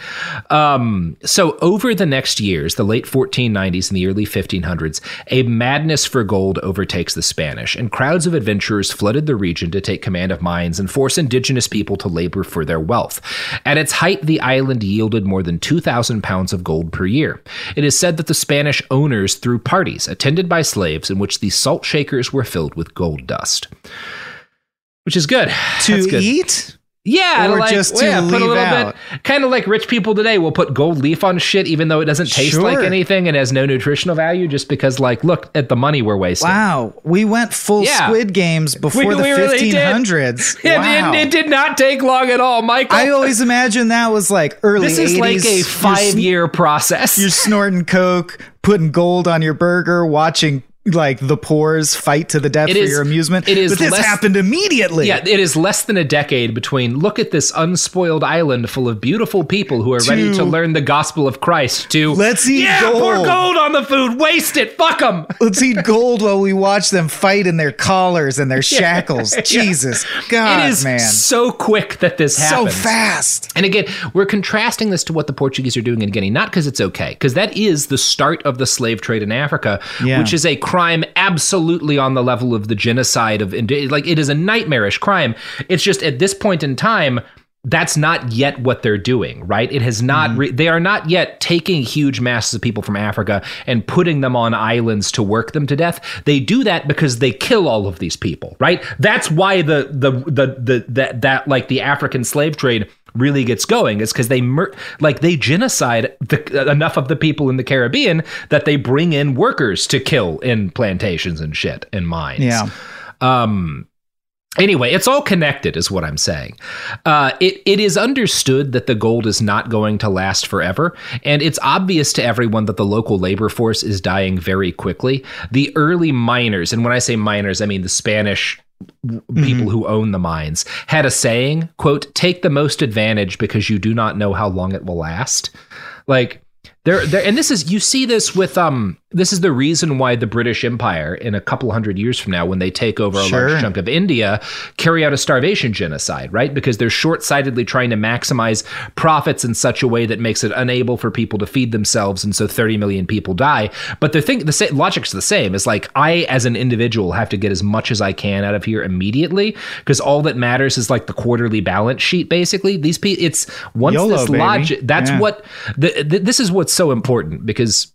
Um, so over the next years, the late fourteen nineties and the early fifteen hundreds, a madness for gold overtakes the Spanish, and crowds of adventurers flooded the region to take command of mines and force indigenous people to labor for their wealth. At its height, the island yielded more than two thousand pounds of gold per year. It is said that the Spanish owners threw parties attended by slaves in which the salt shakers were filled with gold dust. Which is good.
To
That's good.
eat?
Yeah,
or
like,
just to
yeah,
leave
put a little
out.
bit, kind of like rich people today will put gold leaf on shit, even though it doesn't taste
Sure.
like anything and has no nutritional value, just because, like, look at the money we're wasting.
Wow, we went full
Yeah.
Squid Games before
We-
the
we really did.
fifteen hundreds.
It,
Wow.
it, it did not take long at all, Michael.
I always imagined that was like early
this is
eighties.
like a
You're
five-year process.
You're snorting coke, putting gold on your burger, watching like the pores fight to the death
It
for
is-
your amusement.
it is
but this
less-
happened immediately.
Yeah, it is less than a decade between look at this unspoiled island full of beautiful people who are ready
To-
to learn the gospel of Christ to
Let's eat
yeah,
gold.
pour gold on the food, waste it, fuck them.
Let's eat gold while we watch them fight in their collars and their shackles. Jesus, God,
It is
man,
so quick that this
so
happens.
fast.
And again, we're contrasting this to what the Portuguese are doing in Guinea, not because it's okay, because that is the start of the slave trade in Africa,
Yeah.
which is a crime absolutely on the level of the genocide of, like, it is a nightmarish crime. It's just at this point in time, that's not yet what they're doing, right? It has not, re- they are not yet taking huge masses of people from Africa and putting them on islands to work them to death. They do that because they kill all of these people, right? That's why the, the, the, the, that, that like the African slave trade really gets going, is because they mur- like they genocide the, enough of the people in the Caribbean that they bring in workers to kill in plantations and shit and mines.
Yeah.
Um, Anyway, it's all connected is what I'm saying. Uh, it, it is understood that the gold is not going to last forever, and it's obvious to everyone that the local labor force is dying very quickly. The early miners, and when I say miners, I mean the Spanish people mm-hmm. who own the mines, had a saying, quote, take the most advantage because you do not know how long it will last. Like, There, there, and this is, you see this with, um, this is the reason why the British Empire in a couple hundred years from now, when they take over a sure. large chunk of India, carry out a starvation genocide, right? Because they're short-sightedly trying to maximize profits in such a way that makes it unable for people to feed themselves, and so thirty million people die. But the thing, the same, logic's the same. It's like, I, as an individual, have to get as much as I can out of here immediately, because all that matters is like the quarterly balance sheet, basically. These people, it's once
YOLO,
this
baby.
logic, that's
yeah.
what, the, the, this is what's so important, because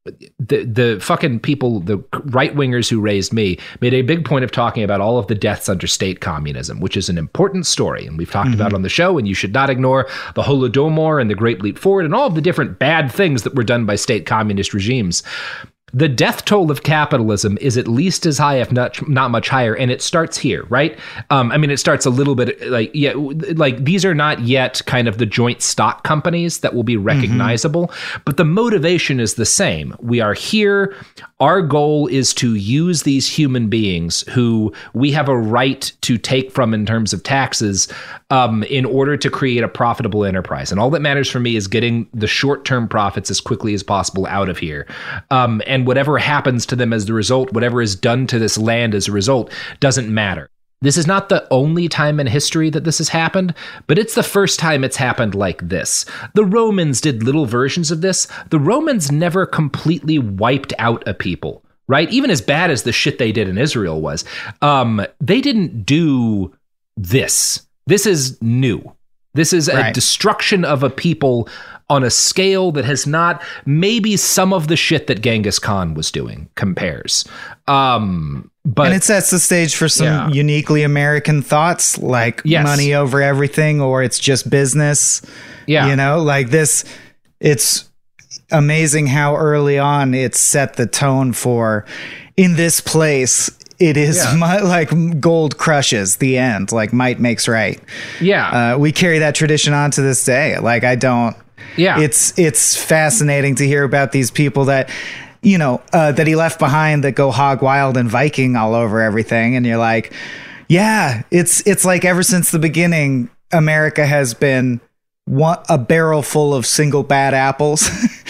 the the fucking people, the right wingers who raised me, made a big point of talking about all of the deaths under state communism, which is an important story, and we've talked mm-hmm. about on the show. And you should not ignore the Holodomor and the Great Leap Forward and all of the different bad things that were done by state communist regimes. The death toll of capitalism is at least as high, if not not much higher, and it starts here, right? Um, I mean, it starts a little bit like, yeah, like these are not yet kind of the joint stock companies that will be recognizable, mm-hmm. but the motivation is the same. We are here. Our goal is to use these human beings who we have a right to take from in terms of taxes um, in order to create a profitable enterprise. And all that matters for me is getting the short-term profits as quickly as possible out of here. Um, and whatever happens to them as the result, whatever is done to this land as a result, doesn't matter. This is not the only time in history that this has happened, but it's the first time it's happened like this. The Romans did little versions of this. The Romans never completely wiped out a people, right? Even as bad as the shit they did in Israel was, um, they didn't do this. This is new. This is right. a destruction of a people on a scale that has not, maybe some of the shit that Genghis Khan was doing compares. Um, but
and it sets the stage for some yeah. uniquely American thoughts, like yes. money over everything, or it's just business. Yeah. You know, like this, it's amazing how early on it set the tone for, in this place, it is yeah. my, like gold crushes the end, like might makes right.
Yeah.
Uh, we carry that tradition on to this day. Like, I don't, yeah, it's, it's fascinating to hear about these people that, you know, uh, that he left behind that go hog wild and Viking all over everything. And you're like, yeah, it's, it's like ever since the beginning, America has been one, a barrel full of single bad apples.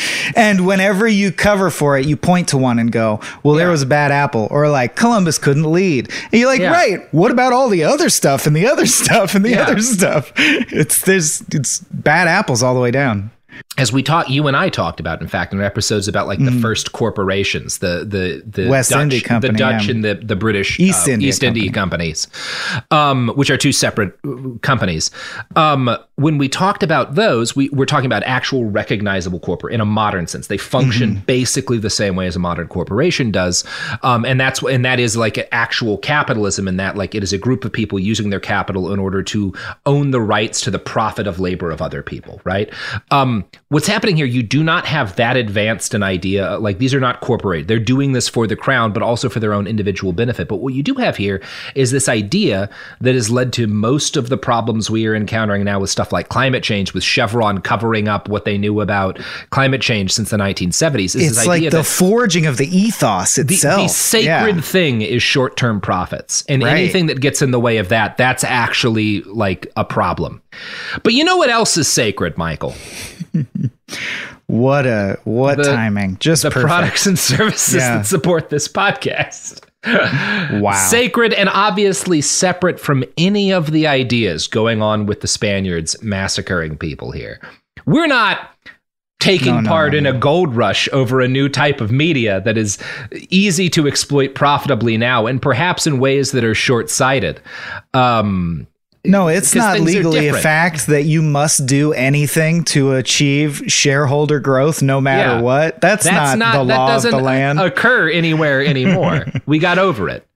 And whenever you cover for it, you point to one and go, well, yeah. there was a bad apple, or like Columbus couldn't lead. And you're like, yeah. right, what about all the other stuff and the other stuff and the yeah. other stuff? It's, there's, it's bad apples all the way down.
As we talked, you and I talked about, in fact, in episodes about like the mm. first corporations, the the the
West
Dutch,
India Company,
the Dutch
yeah.
and the the British
East
uh,
India
East
Company.
India companies, um, which are two separate companies. Um, when we talked about those, we we're talking about actual recognizable corporate in a modern sense. They function mm-hmm. basically the same way as a modern corporation does, um, and that's and that is like actual capitalism. In that, like, it is a group of people using their capital in order to own the rights to the profit of labor of other people. Right. Um, what's happening here? You do not have that advanced an idea. Like, these are not corporate. They're doing this for the crown, but also for their own individual benefit. But what you do have here is this idea that has led to most of the problems we are encountering now with stuff like climate change, with Chevron covering up what they knew about climate change since the nineteen seventies. Is
it's
this
like
idea
the
that
forging of the ethos itself.
The, the sacred yeah. thing is short-term profits. And right. anything that gets in the way of that, that's actually like a problem. But you know what else is sacred, Michael?
What a what the, timing! Just
the
perfect.
Products and services yeah. that support this podcast.
Wow,
sacred and obviously separate from any of the ideas going on with the Spaniards massacring people here. We're not taking no, no, part no, no. in a gold rush over a new type of media that is easy to exploit profitably now, and perhaps in ways that are short-sighted. Um,
No, it's not legally a fact that you must do anything to achieve shareholder growth no matter yeah. what. That's, That's not, not the
that
law of the land.
That doesn't occur anywhere anymore. We got over it.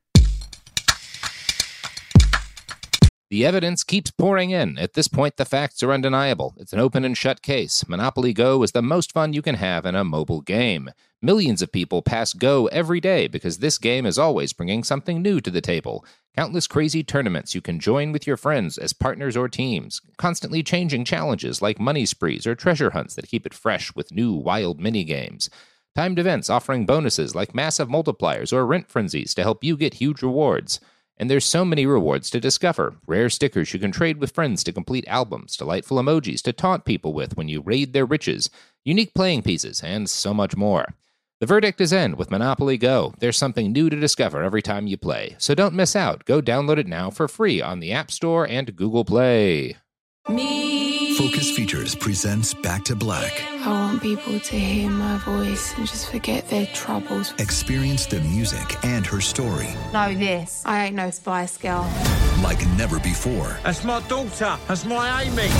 The evidence keeps pouring in. At this point, the facts are undeniable. It's an open and shut case. Monopoly Go is the most fun you can have in a mobile game. Millions of people pass Go every day because this game is always bringing something new to the table. Countless crazy tournaments you can join with your friends as partners or teams, constantly changing challenges like money sprees or treasure hunts that keep it fresh with new wild minigames. Timed events offering bonuses like massive multipliers or rent frenzies to help you get huge rewards. And there's so many rewards to discover. Rare stickers you can trade with friends to complete albums, delightful emojis to taunt people with when you raid their riches, unique playing pieces, and so much more. The verdict is in with Monopoly Go. There's something new to discover every time you play. So don't miss out. Go download it now for free on the App Store and Google Play.
Me. Focus Features presents Back to Black.
I want people to hear my voice and just forget their troubles.
Experience the music and her story.
Know this, I ain't no Spice Girl.
Like never before.
That's my daughter. That's my Amy.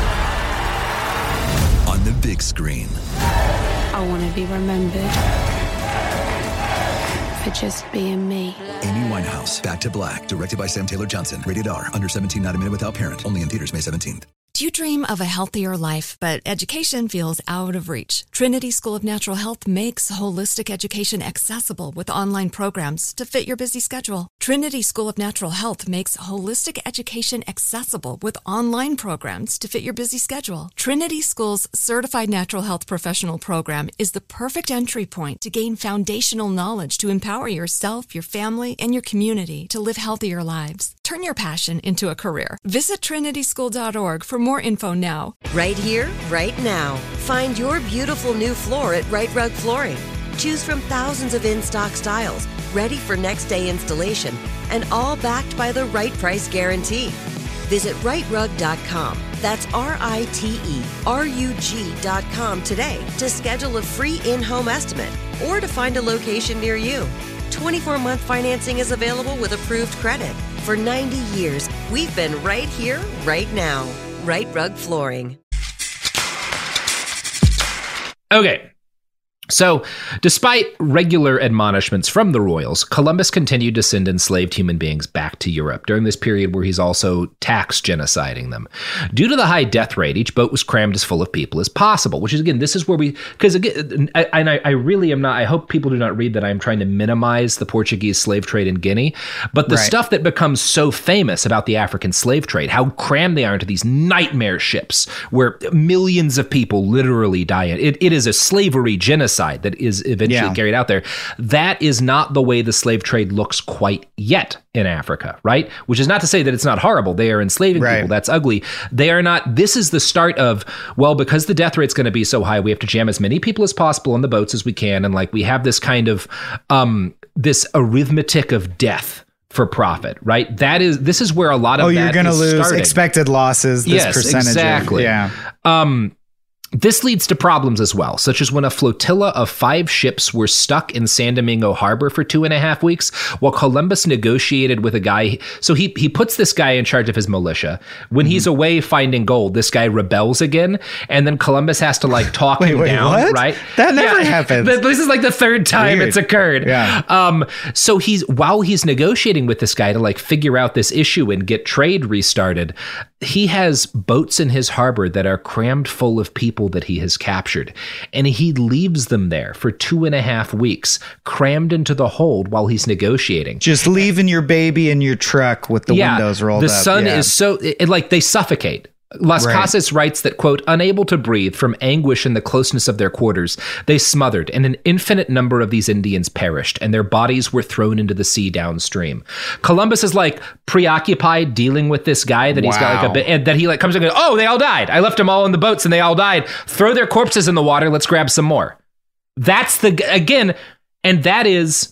On the big screen.
I want to be remembered for just being me.
Amy Winehouse, Back to Black, directed by Sam Taylor Johnson. Rated R, under seventeen, not a minute without parent. Only in theaters May seventeenth.
Do you dream of a healthier life, but education feels out of reach? Trinity School of Natural Health makes holistic education accessible with online programs to fit your busy schedule. Trinity School of Natural Health makes holistic education accessible with online programs to fit your busy schedule. Trinity School's Certified Natural Health Professional Program is the perfect entry point to gain foundational knowledge to empower yourself, your family, and your community to live healthier lives. Turn your passion into a career. Visit trinity school dot org for more info now.
Right here, right now. Find your beautiful new floor at Right Rug Flooring. Choose from thousands of in-stock styles, ready for next day installation, and all backed by the right price guarantee. Visit right rug dot com. That's R I T E R U G dot com today to schedule a free in-home estimate or to find a location near you. twenty-four month financing is available with approved credit. For ninety years, we've been right here, right now. Right Rug Flooring.
Okay. So, despite regular admonishments from the royals, Columbus continued to send enslaved human beings back to Europe during this period where he's also tax genociding them. Due to the high death rate, each boat was crammed as full of people as possible, which is, again, this is where we, because again, I, and I, I really am not, I hope people do not read that I'm trying to minimize the Portuguese slave trade in Guinea, but the right. stuff that becomes so famous about the African slave trade, how crammed they are into these nightmare ships where millions of people literally die in. It, it is a slavery genocide that is eventually yeah. carried out there. That is not the way the slave trade looks quite yet in Africa, right? Which is not to say that it's not horrible. They are enslaving right. people. That's ugly. They are not, this is the start of, well, because the death rate's going to be so high, we have to jam as many people as possible on the boats as we can. And like, we have this kind of, um, this arithmetic of death for profit, right? That is, this is where a lot of
oh,
that
you're going to lose
starting.
Expected losses. This
yes,
percentage
exactly.
Of, yeah.
Um, This leads to problems as well, such as when a flotilla of five ships were stuck in San Domingo Harbor for two and a half weeks while Columbus negotiated with a guy. So he he puts this guy in charge of his militia. When mm-hmm. he's away finding gold, this guy rebels again, and then Columbus has to like talk wait, him
wait,
down,
what?
right?
That never yeah, happened.
This is like the third time Weird. It's occurred.
Yeah.
Um, so he's while he's negotiating with this guy to like figure out this issue and get trade restarted, he has boats in his harbor that are crammed full of people that he has captured. And he leaves them there for two and a half weeks, crammed into the hold while he's negotiating.
Just leaving your baby in your truck with the
yeah,
windows rolled
the
up.
The sun
yeah.
is so, it, like they suffocate. Las right. Casas writes that, quote, unable to breathe from anguish in the closeness of their quarters, they smothered, and an infinite number of these Indians perished, and their bodies were thrown into the sea downstream. Columbus is like preoccupied dealing with this guy that wow. he's got like a bit, and that he like comes and goes, oh, they all died. I left them all in the boats and they all died. Throw their corpses in the water. Let's grab some more. That's the, again, and that is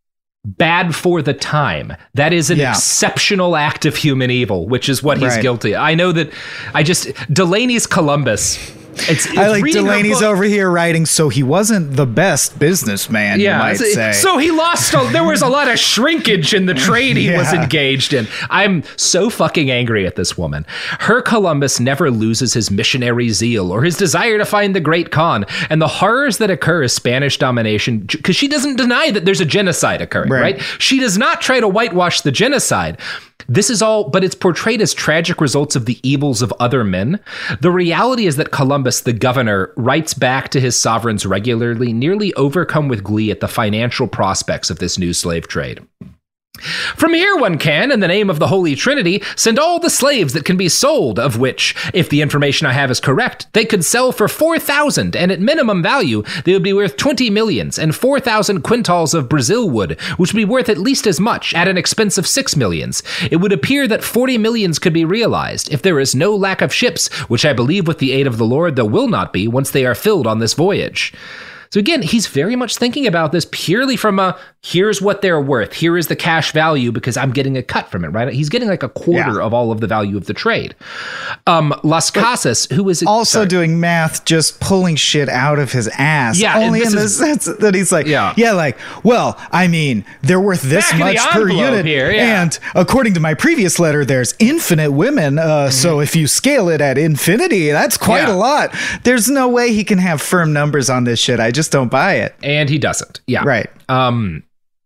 bad for the time. That is an yeah. exceptional act of human evil, which is what he's right. guilty of. I know that I just, Delaney's Columbus. It's, it's
I like Delaney's over here writing, so he wasn't the best businessman, yeah, you might
so,
say.
So he lost, a, there was a lot of shrinkage in the trade he yeah. was engaged in. I'm so fucking angry at this woman. Her Columbus never loses his missionary zeal or his desire to find the Great Khan and the horrors that occur as Spanish domination, because she doesn't deny that there's a genocide occurring, right. right? She does not try to whitewash the genocide. This is all, but it's portrayed as tragic results of the evils of other men. The reality is that Columbus, the governor, writes back to his sovereigns regularly, nearly overcome with glee at the financial prospects of this new slave trade. From here one can, in the name of the Holy Trinity, send all the slaves that can be sold, of which, if the information I have is correct, they could sell for four thousand, and at minimum value, they would be worth twenty millions, and four thousand quintals of Brazil wood, which would be worth at least as much, at an expense of six millions. It would appear that forty millions could be realized, if there is no lack of ships, which I believe with the aid of the Lord there will not be once they are filled on this voyage. So again, he's very much thinking about this purely from a, here's what they're worth. Here is the cash value because I'm getting a cut from it, right? He's getting like a quarter yeah. of all of the value of the trade. Um, Las Casas, who is...
Also
sorry.
doing math, just pulling shit out of his ass.
Yeah,
only in the
is,
sense that he's like, yeah. yeah, like, well, I mean, they're worth this
Back
much per unit.
Here, yeah.
And according to my previous letter, there's infinite women. Uh, mm-hmm. So if you scale it at infinity, that's quite
yeah.
a lot. There's no way he can have firm numbers on this shit. I just don't buy it.
And he doesn't. Yeah.
Right.
Um,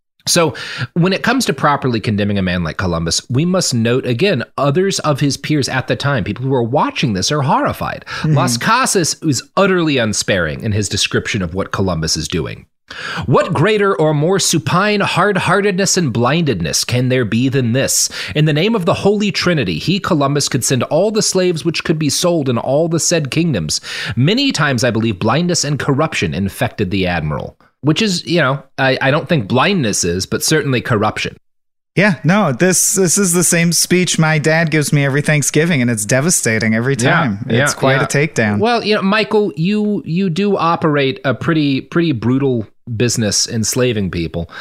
so when it comes to properly condemning a man like Columbus, we must note again, others of his peers at the time, people who are watching this, are horrified. Mm-hmm. Las Casas is utterly unsparing in his description of what Columbus is doing. What greater or more supine hard-heartedness and blindedness can there be than this? In the name of the Holy Trinity, he, Columbus, could send all the slaves which could be sold in all the said kingdoms. Many times, I believe, blindness and corruption infected the admiral. Which is, you know, I, I don't think blindness is, but certainly corruption.
Yeah, no, this this is the same speech my dad gives me every Thanksgiving, and it's devastating every time.
Yeah,
it's
yeah,
quite
yeah.
a takedown.
Well, you know, Michael, you you do operate a pretty pretty brutal business enslaving people.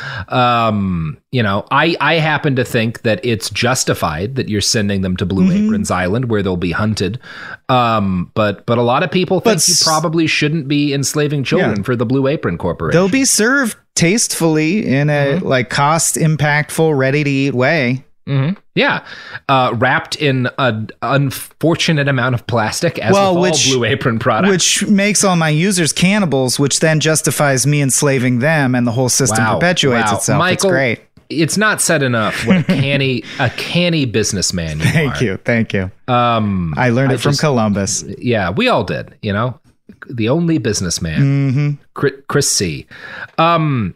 Um, you know, I, I happen to think that it's justified that you're sending them to Blue mm-hmm. Aprons Island where they'll be hunted. Um, but but a lot of people think but, you probably shouldn't be enslaving children yeah. for the Blue Apron Corporation.
They'll be served tastefully in a mm-hmm. like cost impactful, ready to eat way.
Mm-hmm. Yeah, uh, wrapped in an unfortunate amount of plastic, as
well,
with
which,
all Blue Apron products.
Which makes all my users cannibals, which then justifies me enslaving them, and the whole system
wow.
perpetuates
wow.
itself.
Michael,
it's great.
It's not said enough what a canny, a canny businessman you
thank
are.
you, thank you.
Um,
I learned
I
it from
just,
Columbus.
Yeah, we all did. You know, the only businessman,
mm-hmm.
Chris C. Um,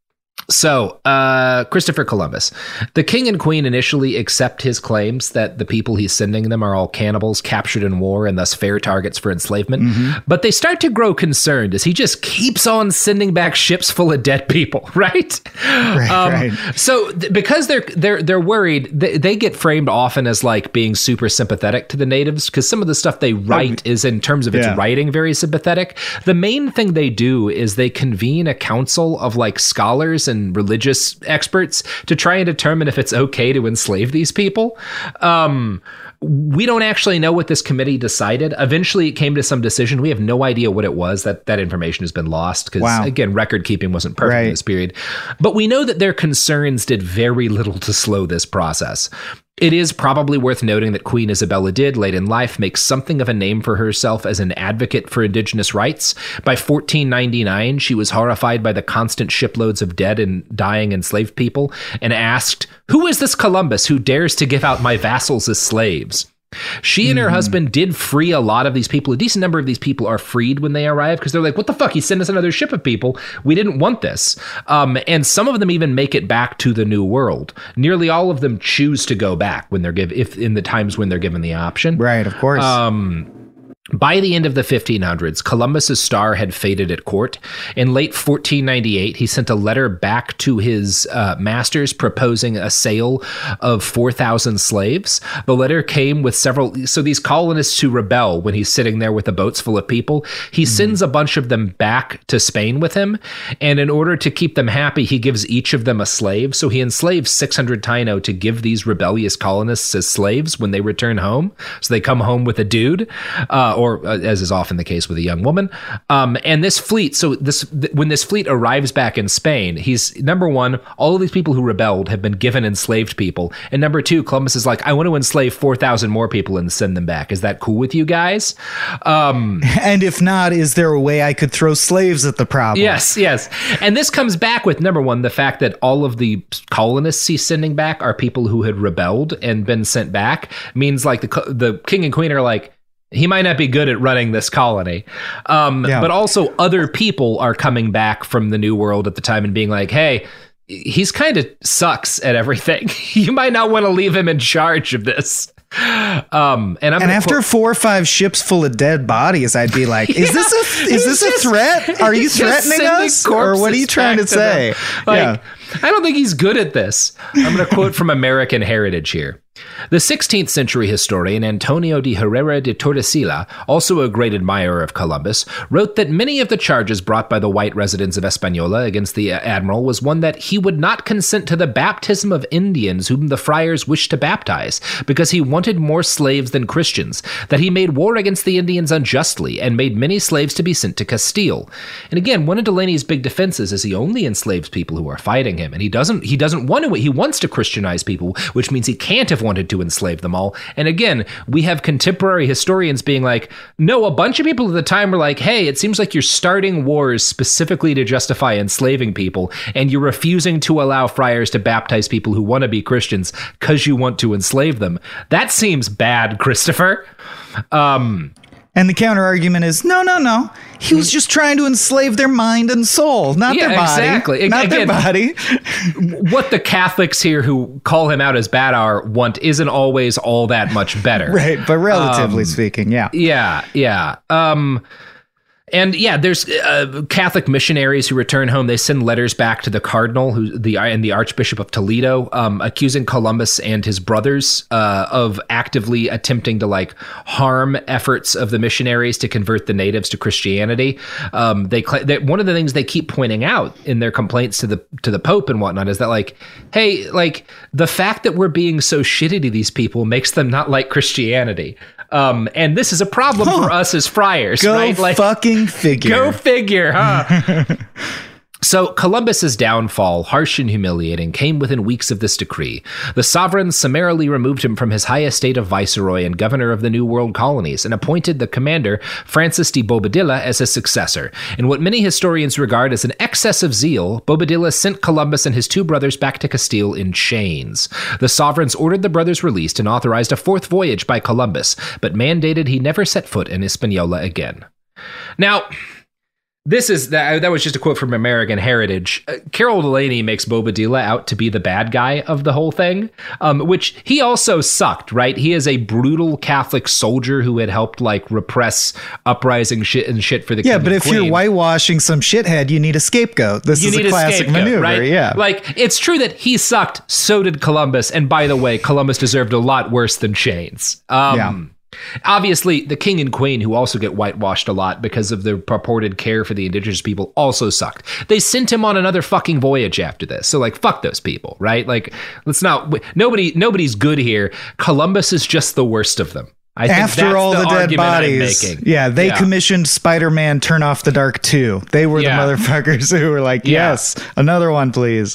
So, uh, Christopher Columbus. The king and queen initially accept his claims that the people he's sending them are all cannibals captured in war and thus fair targets for enslavement.
Mm-hmm.
But they start to grow concerned as he just keeps on sending back ships full of dead people, right?
Right,
um,
right.
So th- because they're they're they're worried, they, they get framed often as like being super sympathetic to the natives because some of the stuff they write oh, is in terms of its
yeah.
writing very sympathetic. The main thing they do is they convene a council of like scholars and religious experts to try and determine if it's okay to enslave these people. Um, we don't actually know what this committee decided. Eventually, it came to some decision. We have no idea what it was. That that information has been lost because,
wow.
again, record keeping wasn't perfect
right.
in this period. But we know that their concerns did very little to slow this process. It is probably worth noting that Queen Isabella did, late in life, make something of a name for herself as an advocate for indigenous rights. By fourteen ninety-nine, she was horrified by the constant shiploads of dead and dying enslaved people and asked, "Who is this Columbus who dares to give out my vassals as slaves?" She and her mm. husband did free a lot of these people. A decent number of these people are freed when they arrive because they're like, what the fuck? He sent us another ship of people. We didn't want this. Um, and some of them even make it back to the New World. Nearly all of them choose to go back when they're given, if in the times when they're given the option.
Right, of course.
Um, By the end of the fifteen hundreds, Columbus's star had faded at court. In late fourteen ninety-eight, he sent a letter back to his uh, masters proposing a sale of four thousand slaves. The letter came with several... So these colonists who rebel when he's sitting there with the boats full of people, he mm-hmm. sends a bunch of them back to Spain with him. And in order to keep them happy, he gives each of them a slave. So he enslaves six hundred Taino to give these rebellious colonists as slaves when they return home. So they come home with a dude. Uh, or uh, as is often the case with a young woman. Um, and this fleet, so this th- when this fleet arrives back in Spain, he's, number one, all of these people who rebelled have been given enslaved people. And number two, Columbus is like, I want to enslave four thousand more people and send them back. Is that cool with you guys? Um,
and if not, is there a way I could throw slaves at the problem?
Yes, yes. And this comes back with, number one, the fact that all of the colonists he's sending back are people who had rebelled and been sent back. Means like the the king and queen are like, he might not be good at running this colony. Um,
yeah.
But also other people are coming back from the New World at the time and being like, hey, he's kind of sucks at everything. You might not want to leave him in charge of this. Um, and I'm
and after
quote,
four or five ships full of dead bodies, I'd be like, "Is yeah, this a is this
just,
a threat? Are you threatening us, or what are you trying to say?"
To like, yeah. I don't think he's good at this. I'm going to quote from American Heritage here. The sixteenth century historian Antonio de Herrera de Tordesillas, also a great admirer of Columbus, wrote that many of the charges brought by the white residents of Hispaniola against the admiral was one that he would not consent to the baptism of Indians whom the friars wished to baptize, because he wanted more slaves than Christians, that he made war against the Indians unjustly, and made many slaves to be sent to Castile. And again, one of Delaney's big defenses is he only enslaves people who are fighting him, and he doesn't he doesn't want to, he wants to Christianize people, which means he can't have wanted to enslave them all. And again, we have contemporary historians being like, no, a bunch of people at the time were like, hey, it seems like you're starting wars specifically to justify enslaving people, and you're refusing to allow friars to baptize people who want to be Christians because you want to enslave them. That seems bad, Christopher. Um,
and the counter argument is, no, no, no. He was just trying to enslave their mind and soul, not
yeah,
their body.
Exactly.
Not
Again,
their body.
What the Catholics here who call him out as bad are want isn't always all that much better.
Right, but relatively
um,
speaking, yeah.
Yeah, yeah. Um, and yeah, there's uh, Catholic missionaries who return home. They send letters back to the cardinal who the and the Archbishop of Toledo, um, accusing Columbus and his brothers uh, of actively attempting to like harm efforts of the missionaries to convert the natives to Christianity. Um, they, they one of the things they keep pointing out in their complaints to the to the Pope and whatnot is that like, hey, like the fact that we're being so shitty to these people makes them not like Christianity. Um, and this is a problem huh. for us as friars,
Go
right? Like,
fucking figure.
Go figure, huh? So Columbus's downfall, harsh and humiliating, came within weeks of this decree. The sovereign summarily removed him from his high estate of viceroy and governor of the New World colonies and appointed the commander, Francis de Bobadilla, as his successor. In what many historians regard as an excess of zeal, Bobadilla sent Columbus and his two brothers back to Castile in chains. The sovereigns ordered the brothers released and authorized a fourth voyage by Columbus, but mandated he never set foot in Hispaniola again. Now, This is that. That was just a quote from American Heritage. Uh, Carol Delaney makes Bobadilla out to be the bad guy of the whole thing, um, which he also sucked. Right? He is a brutal Catholic soldier who had helped like repress uprising shit and shit for the
yeah.
king
But
and
if
queen.
you're whitewashing some shithead, you need a scapegoat. This
you
is
need
a classic
a
maneuver.
Right?
Yeah.
Like it's true that he sucked. So did Columbus. And by the way, Columbus deserved a lot worse than chains. Um, yeah. Obviously, the king and queen, who also get whitewashed a lot because of their purported care for the indigenous people, also sucked. They sent him on another fucking voyage after this. So, like, fuck those people, right? Like, let's not... Nobody, nobody's good here. Columbus is just the worst of them. I think
After
that's
all the, the dead bodies, yeah, they yeah. commissioned Spider-Man Turn Off the Dark two. They were yeah. the motherfuckers who were like, yes, yeah. another one, please.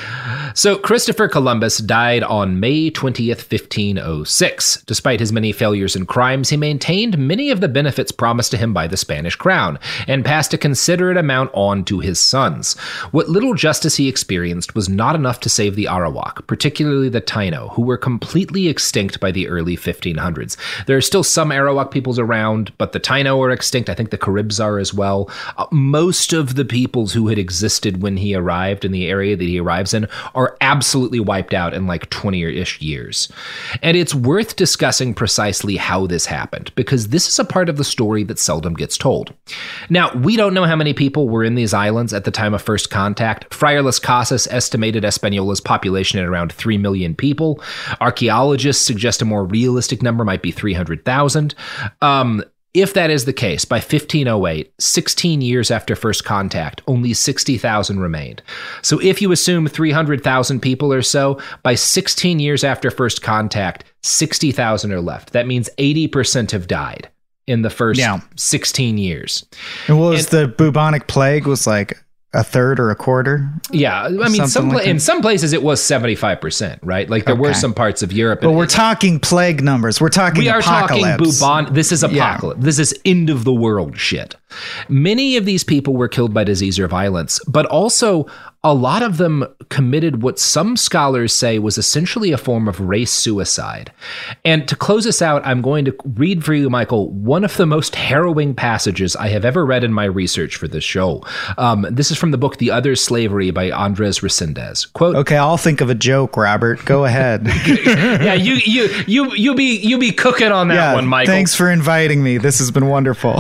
So Christopher Columbus died on May twentieth, fifteen oh six. Despite his many failures and crimes, he maintained many of the benefits promised to him by the Spanish crown and passed a considerate amount on to his sons. What little justice he experienced was not enough to save the Arawak, particularly the Taino, who were completely extinct by the early fifteen hundreds. There are still some Arawak peoples around, but the Taino are extinct. I think the Caribs are as well. Uh, most of the peoples who had existed when he arrived in the area that he arrives in are absolutely wiped out in like twenty-ish years. And it's worth discussing precisely how this happened, because this is a part of the story that seldom gets told. Now, we don't know how many people were in these islands at the time of first contact. Friar Las Casas estimated Hispaniola population at around three million people. Archaeologists suggest a more realistic number might be three hundred thousand. Um, If that is the case, by fifteen oh eight, sixteen years after first contact, only sixty thousand remained. So if you assume three hundred thousand people or so, by sixteen years after first contact, sixty thousand are left. That means eighty percent have died in the first yeah. sixteen years.
And what was and, the bubonic plague was like a third or a quarter?
Yeah. I mean, some like in some places it was seventy-five percent, right? Like there okay. were some parts of Europe.
But we're talking plague numbers. We're talking we apocalypse.
We are talking bubon. This is apocalypse. Yeah. This is end of the world shit. Many of these people were killed by disease or violence, but also a lot of them committed what some scholars say was essentially a form of race suicide. And to close us out, I'm going to read for you, Michael, one of the most harrowing passages I have ever read in my research for this show. Um, this is from the book The Other Slavery by Andres Resendez. Quote,
okay, I'll think of a joke, Robert. Go ahead.
yeah, you you you you be you be cooking on that
yeah,
one, Michael.
Thanks for inviting me. This has been wonderful.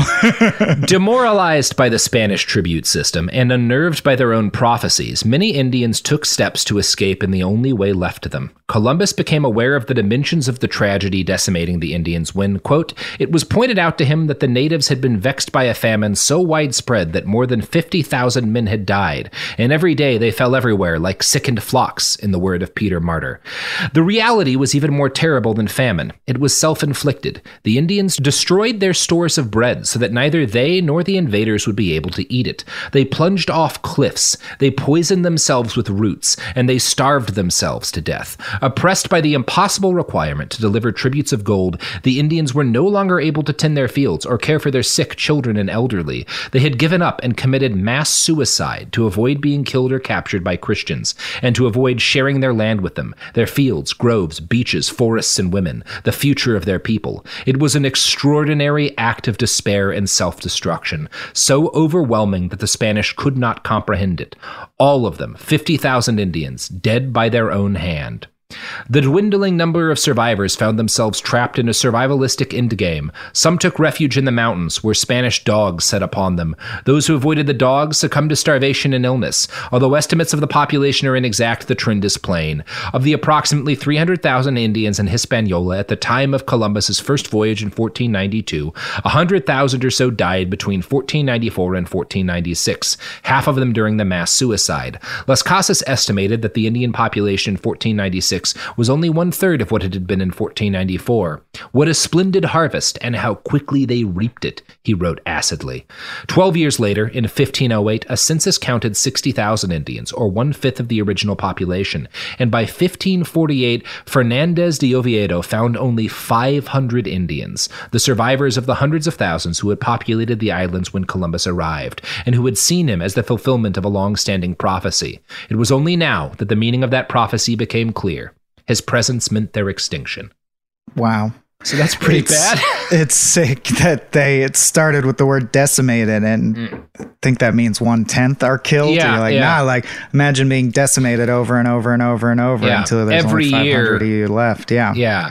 Demoralized by the Spanish tribute system and unnerved by their own prophecies, many Indians took steps to escape in the only way left to them. Columbus became aware of the dimensions of the tragedy decimating the Indians when, quote, it was pointed out to him that the natives had been vexed by a famine so widespread that more than fifty thousand men had died, and every day they fell everywhere like sickened flocks, in the word of Peter Martyr. The reality was even more terrible than famine. It was self-inflicted. The Indians destroyed their stores of bread so that neither they nor the invaders would be able to eat it. They plunged off cliffs. They poisoned themselves with roots, and they starved themselves to death. Oppressed by the impossible requirement to deliver tributes of gold, the Indians were no longer able to tend their fields or care for their sick children and elderly. They had given up and committed mass suicide to avoid being killed or captured by Christians, and to avoid sharing their land with them, their fields, groves, beaches, forests, and women, the future of their people. It was an extraordinary act of despair and self-destruction, so overwhelming that the Spanish could not comprehend it. All of them, fifty thousand Indians, dead by their own hand. The dwindling number of survivors found themselves trapped in a survivalistic endgame. Some took refuge in the mountains, where Spanish dogs set upon them. Those who avoided the dogs succumbed to starvation and illness. Although estimates of the population are inexact, the trend is plain. Of the approximately three hundred thousand Indians in Hispaniola at the time of Columbus's first voyage in fourteen ninety-two, one hundred thousand or so died between fourteen ninety-four and fourteen ninety-six, half of them during the mass suicide. Las Casas estimated that the Indian population in fourteen ninety-six was only one-third of what it had been in fourteen ninety-four. What a splendid harvest, and how quickly they reaped it, he wrote acidly. Twelve years later, in fifteen oh eight, a census counted sixty thousand Indians, or one-fifth of the original population, and by fifteen forty-eight, Fernandez de Oviedo found only five hundred Indians, the survivors of the hundreds of thousands who had populated the islands when Columbus arrived, and who had seen him as the fulfillment of a long-standing prophecy. It was only now that the meaning of that prophecy became clear. His presence meant their extinction.
Wow.
So that's pretty
it's,
bad.
It's sick that they it started with the word decimated, and mm. I think that means one tenth are killed.
Yeah,
You're like,
yeah.
nah, like imagine being decimated over and over and over and over
yeah.
until there's
Every
only five hundred
year,
of you left. Yeah.
Yeah.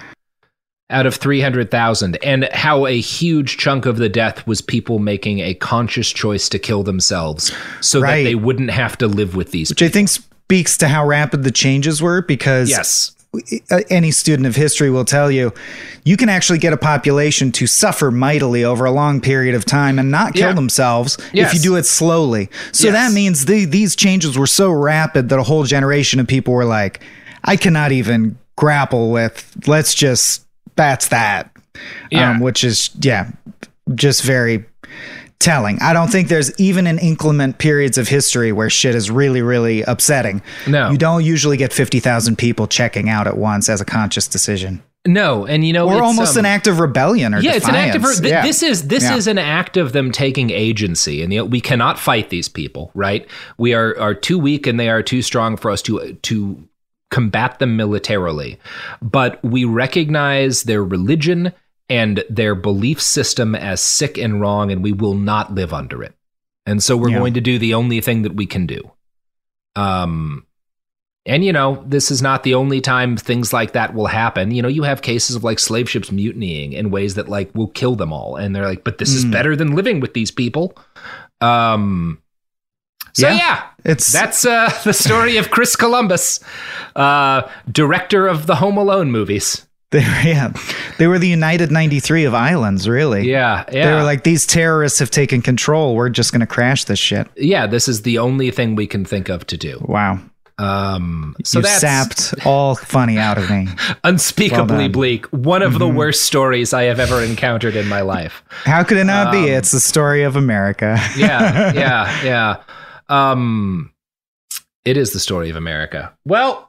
Out of three hundred thousand, and how a huge chunk of the death was people making a conscious choice to kill themselves so
right.
that they wouldn't have to live with these
Which
people.
I think speaks to how rapid the changes were, because
yes.
any student of history will tell you, you can actually get a population to suffer mightily over a long period of time and not kill
yeah.
themselves
yes.
if you do it slowly. So
yes.
that means the, these changes were so rapid that a whole generation of people were like, I cannot even grapple with, let's just, that's that.
Yeah.
Um, which is, yeah, just very telling. I don't think there's even in inclement periods of history where shit is really, really upsetting.
No.
You don't usually get fifty thousand people checking out at once as a conscious decision.
No, and you know,
or
it's,
almost
um,
an act of rebellion or
yeah,
defiance.
it's an act of re- th-
yeah.
this is this
yeah.
is an act of them taking agency, and you know, we cannot fight these people, right? We are are too weak, and they are too strong for us to to combat them militarily. But we recognize their religion and their belief system as sick and wrong, and we will not live under it. And so we're yeah. going to do the only thing that we can do. Um. And, you know, this is not the only time things like that will happen. You know, you have cases of like slave ships mutinying in ways that like will kill them all. And they're like, but this mm. is better than living with these people. Um, so, yeah, yeah
it's
that's uh, the story of Chris Columbus, uh, director of the Home Alone movies.
They were, yeah, they were the United ninety-three of islands, really.
Yeah, yeah.
They were like, these terrorists have taken control. We're just going to crash this shit.
Yeah, this is the only thing we can think of to do.
Wow.
Um, so
you
that's
sapped all funny out of me.
Unspeakably
well
bleak. One of mm-hmm. the worst stories I have ever encountered in my life.
How could it not um, be? It's the story of America.
yeah, yeah, yeah. Um, it is the story of America. Well,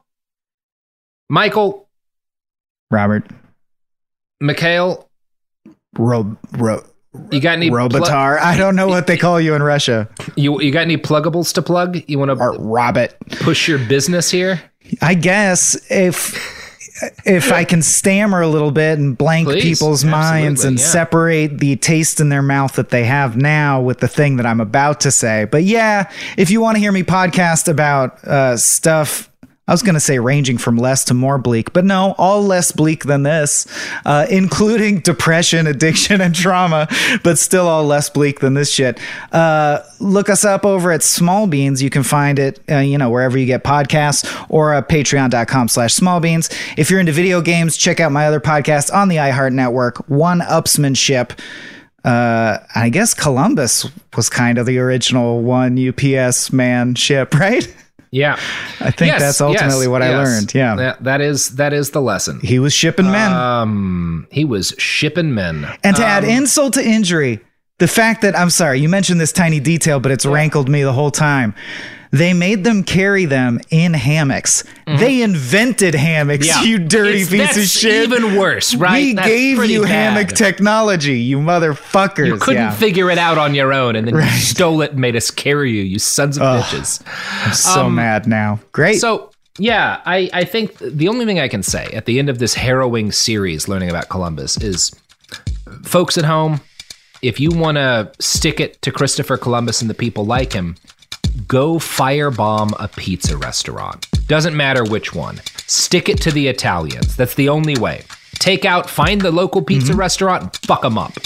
Michael,
Robert,
Mikhail,
Ro, Ro,
You got any
Robotar? Pl- I don't know what they call you in Russia.
You you got any pluggables to plug? You want to
Robert
push your business here?
I guess if if I can stammer a little bit and blank Please, people's minds and yeah. separate the taste in their mouth that they have now with the thing that I'm about to say. But yeah, if you want to hear me podcast about uh, stuff, I was going to say ranging from less to more bleak, but no, all less bleak than this, uh, including depression, addiction, and trauma, but still all less bleak than this shit. Uh, look us up over at Small Beans. You can find it, uh, you know, wherever you get podcasts, or uh, patreon.com slash small beans. If you're into video games, check out my other podcast on the iHeart Network, One Upsmanship. Uh, I guess Columbus was kind of the original one U P S man ship, right?
Yeah,
I think yes, that's ultimately
yes,
what
yes.
I learned. Yeah,
that, that is that is the lesson.
He was shipping men.
Um, he was shipping men.
And to
um,
add insult to injury, the fact that I'm sorry, you mentioned this tiny detail, but it's yeah. rankled me the whole time. They made them carry them in hammocks. Mm-hmm. They invented hammocks, yeah. you dirty
it's,
piece
that's
of shit.
Even worse, right?
We
that's
gave you
bad.
hammock technology, you motherfuckers.
You couldn't
yeah.
figure it out on your own, and then right. you stole it and made us carry you, you sons of Ugh, bitches.
I'm so um, mad now. Great.
So, yeah, I, I think the only thing I can say at the end of this harrowing series, learning about Columbus, is folks at home, if you want to stick it to Christopher Columbus and the people like him, go firebomb a pizza restaurant. Doesn't matter which one. Stick it to the Italians. That's the only way. Take out, find the local pizza mm-hmm. restaurant, and fuck them up.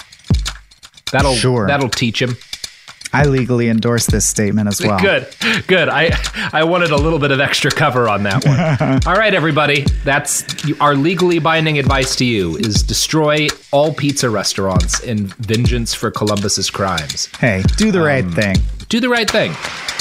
That'll sure. that'll teach him.
I legally endorse this statement as well.
Good, good. I I wanted a little bit of extra cover on that one. All right, everybody. That's our legally binding advice to you: is destroy all pizza restaurants in vengeance for Columbus's crimes.
Hey, do the um, right thing.
Do the right thing.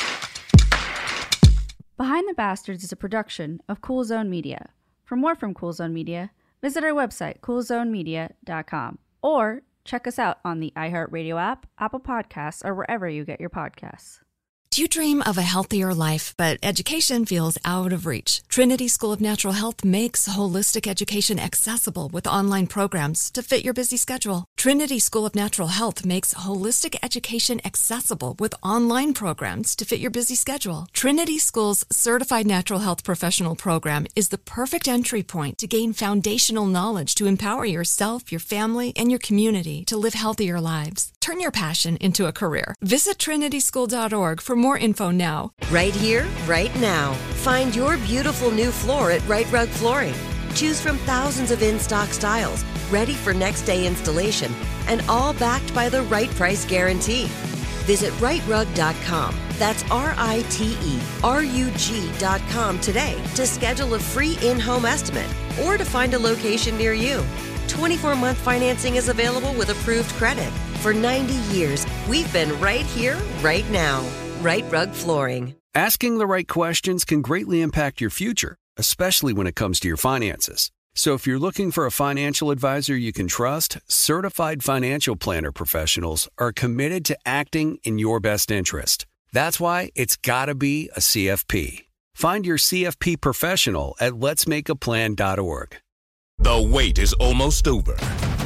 Behind the Bastards is a production of Cool Zone Media. For more from Cool Zone Media, visit our website, cool zone media dot com, or check us out on the iHeartRadio app, Apple Podcasts, or wherever you get your podcasts.
Do you dream of a healthier life, but education feels out of reach? Trinity School of Natural Health makes holistic education accessible with online programs to fit your busy schedule. Trinity School of Natural Health makes holistic education accessible with online programs to fit your busy schedule. Trinity School's Certified Natural Health Professional Program is the perfect entry point to gain foundational knowledge to empower yourself, your family, and your community to live healthier lives. Turn your passion into a career. Visit trinity school dot org for more info now.
Right here, right now. Find your beautiful new floor at Right Rug Flooring. Choose from thousands of in-stock styles, ready for next day installation, and all backed by the right price guarantee. Visit right rug dot com. That's R I T E R U G dot com today to schedule a free in-home estimate or to find a location near you. twenty-four month financing is available with approved credit. For ninety years, we've been right here, right now. Right Rug Flooring.
Asking the right questions can greatly impact your future, especially when it comes to your finances. So if you're looking for a financial advisor you can trust, certified financial planner professionals are committed to acting in your best interest. That's why it's got to be a C F P. Find your C F P professional at lets make a plan dot org.
The wait is almost over.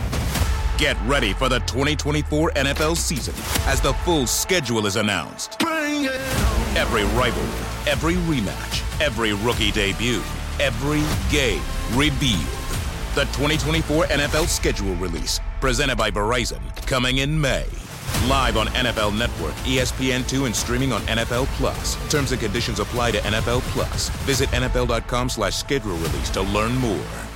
Get ready for the twenty twenty-four N F L season as the full schedule is announced. Every rivalry, every rematch, every rookie debut, every game revealed. The twenty twenty-four N F L schedule release, presented by Verizon, coming in May. Live on N F L Network, E S P N two, and streaming on N F L Plus. Terms and conditions apply to N F L Plus. Visit N F L dot com slash schedule release to learn more.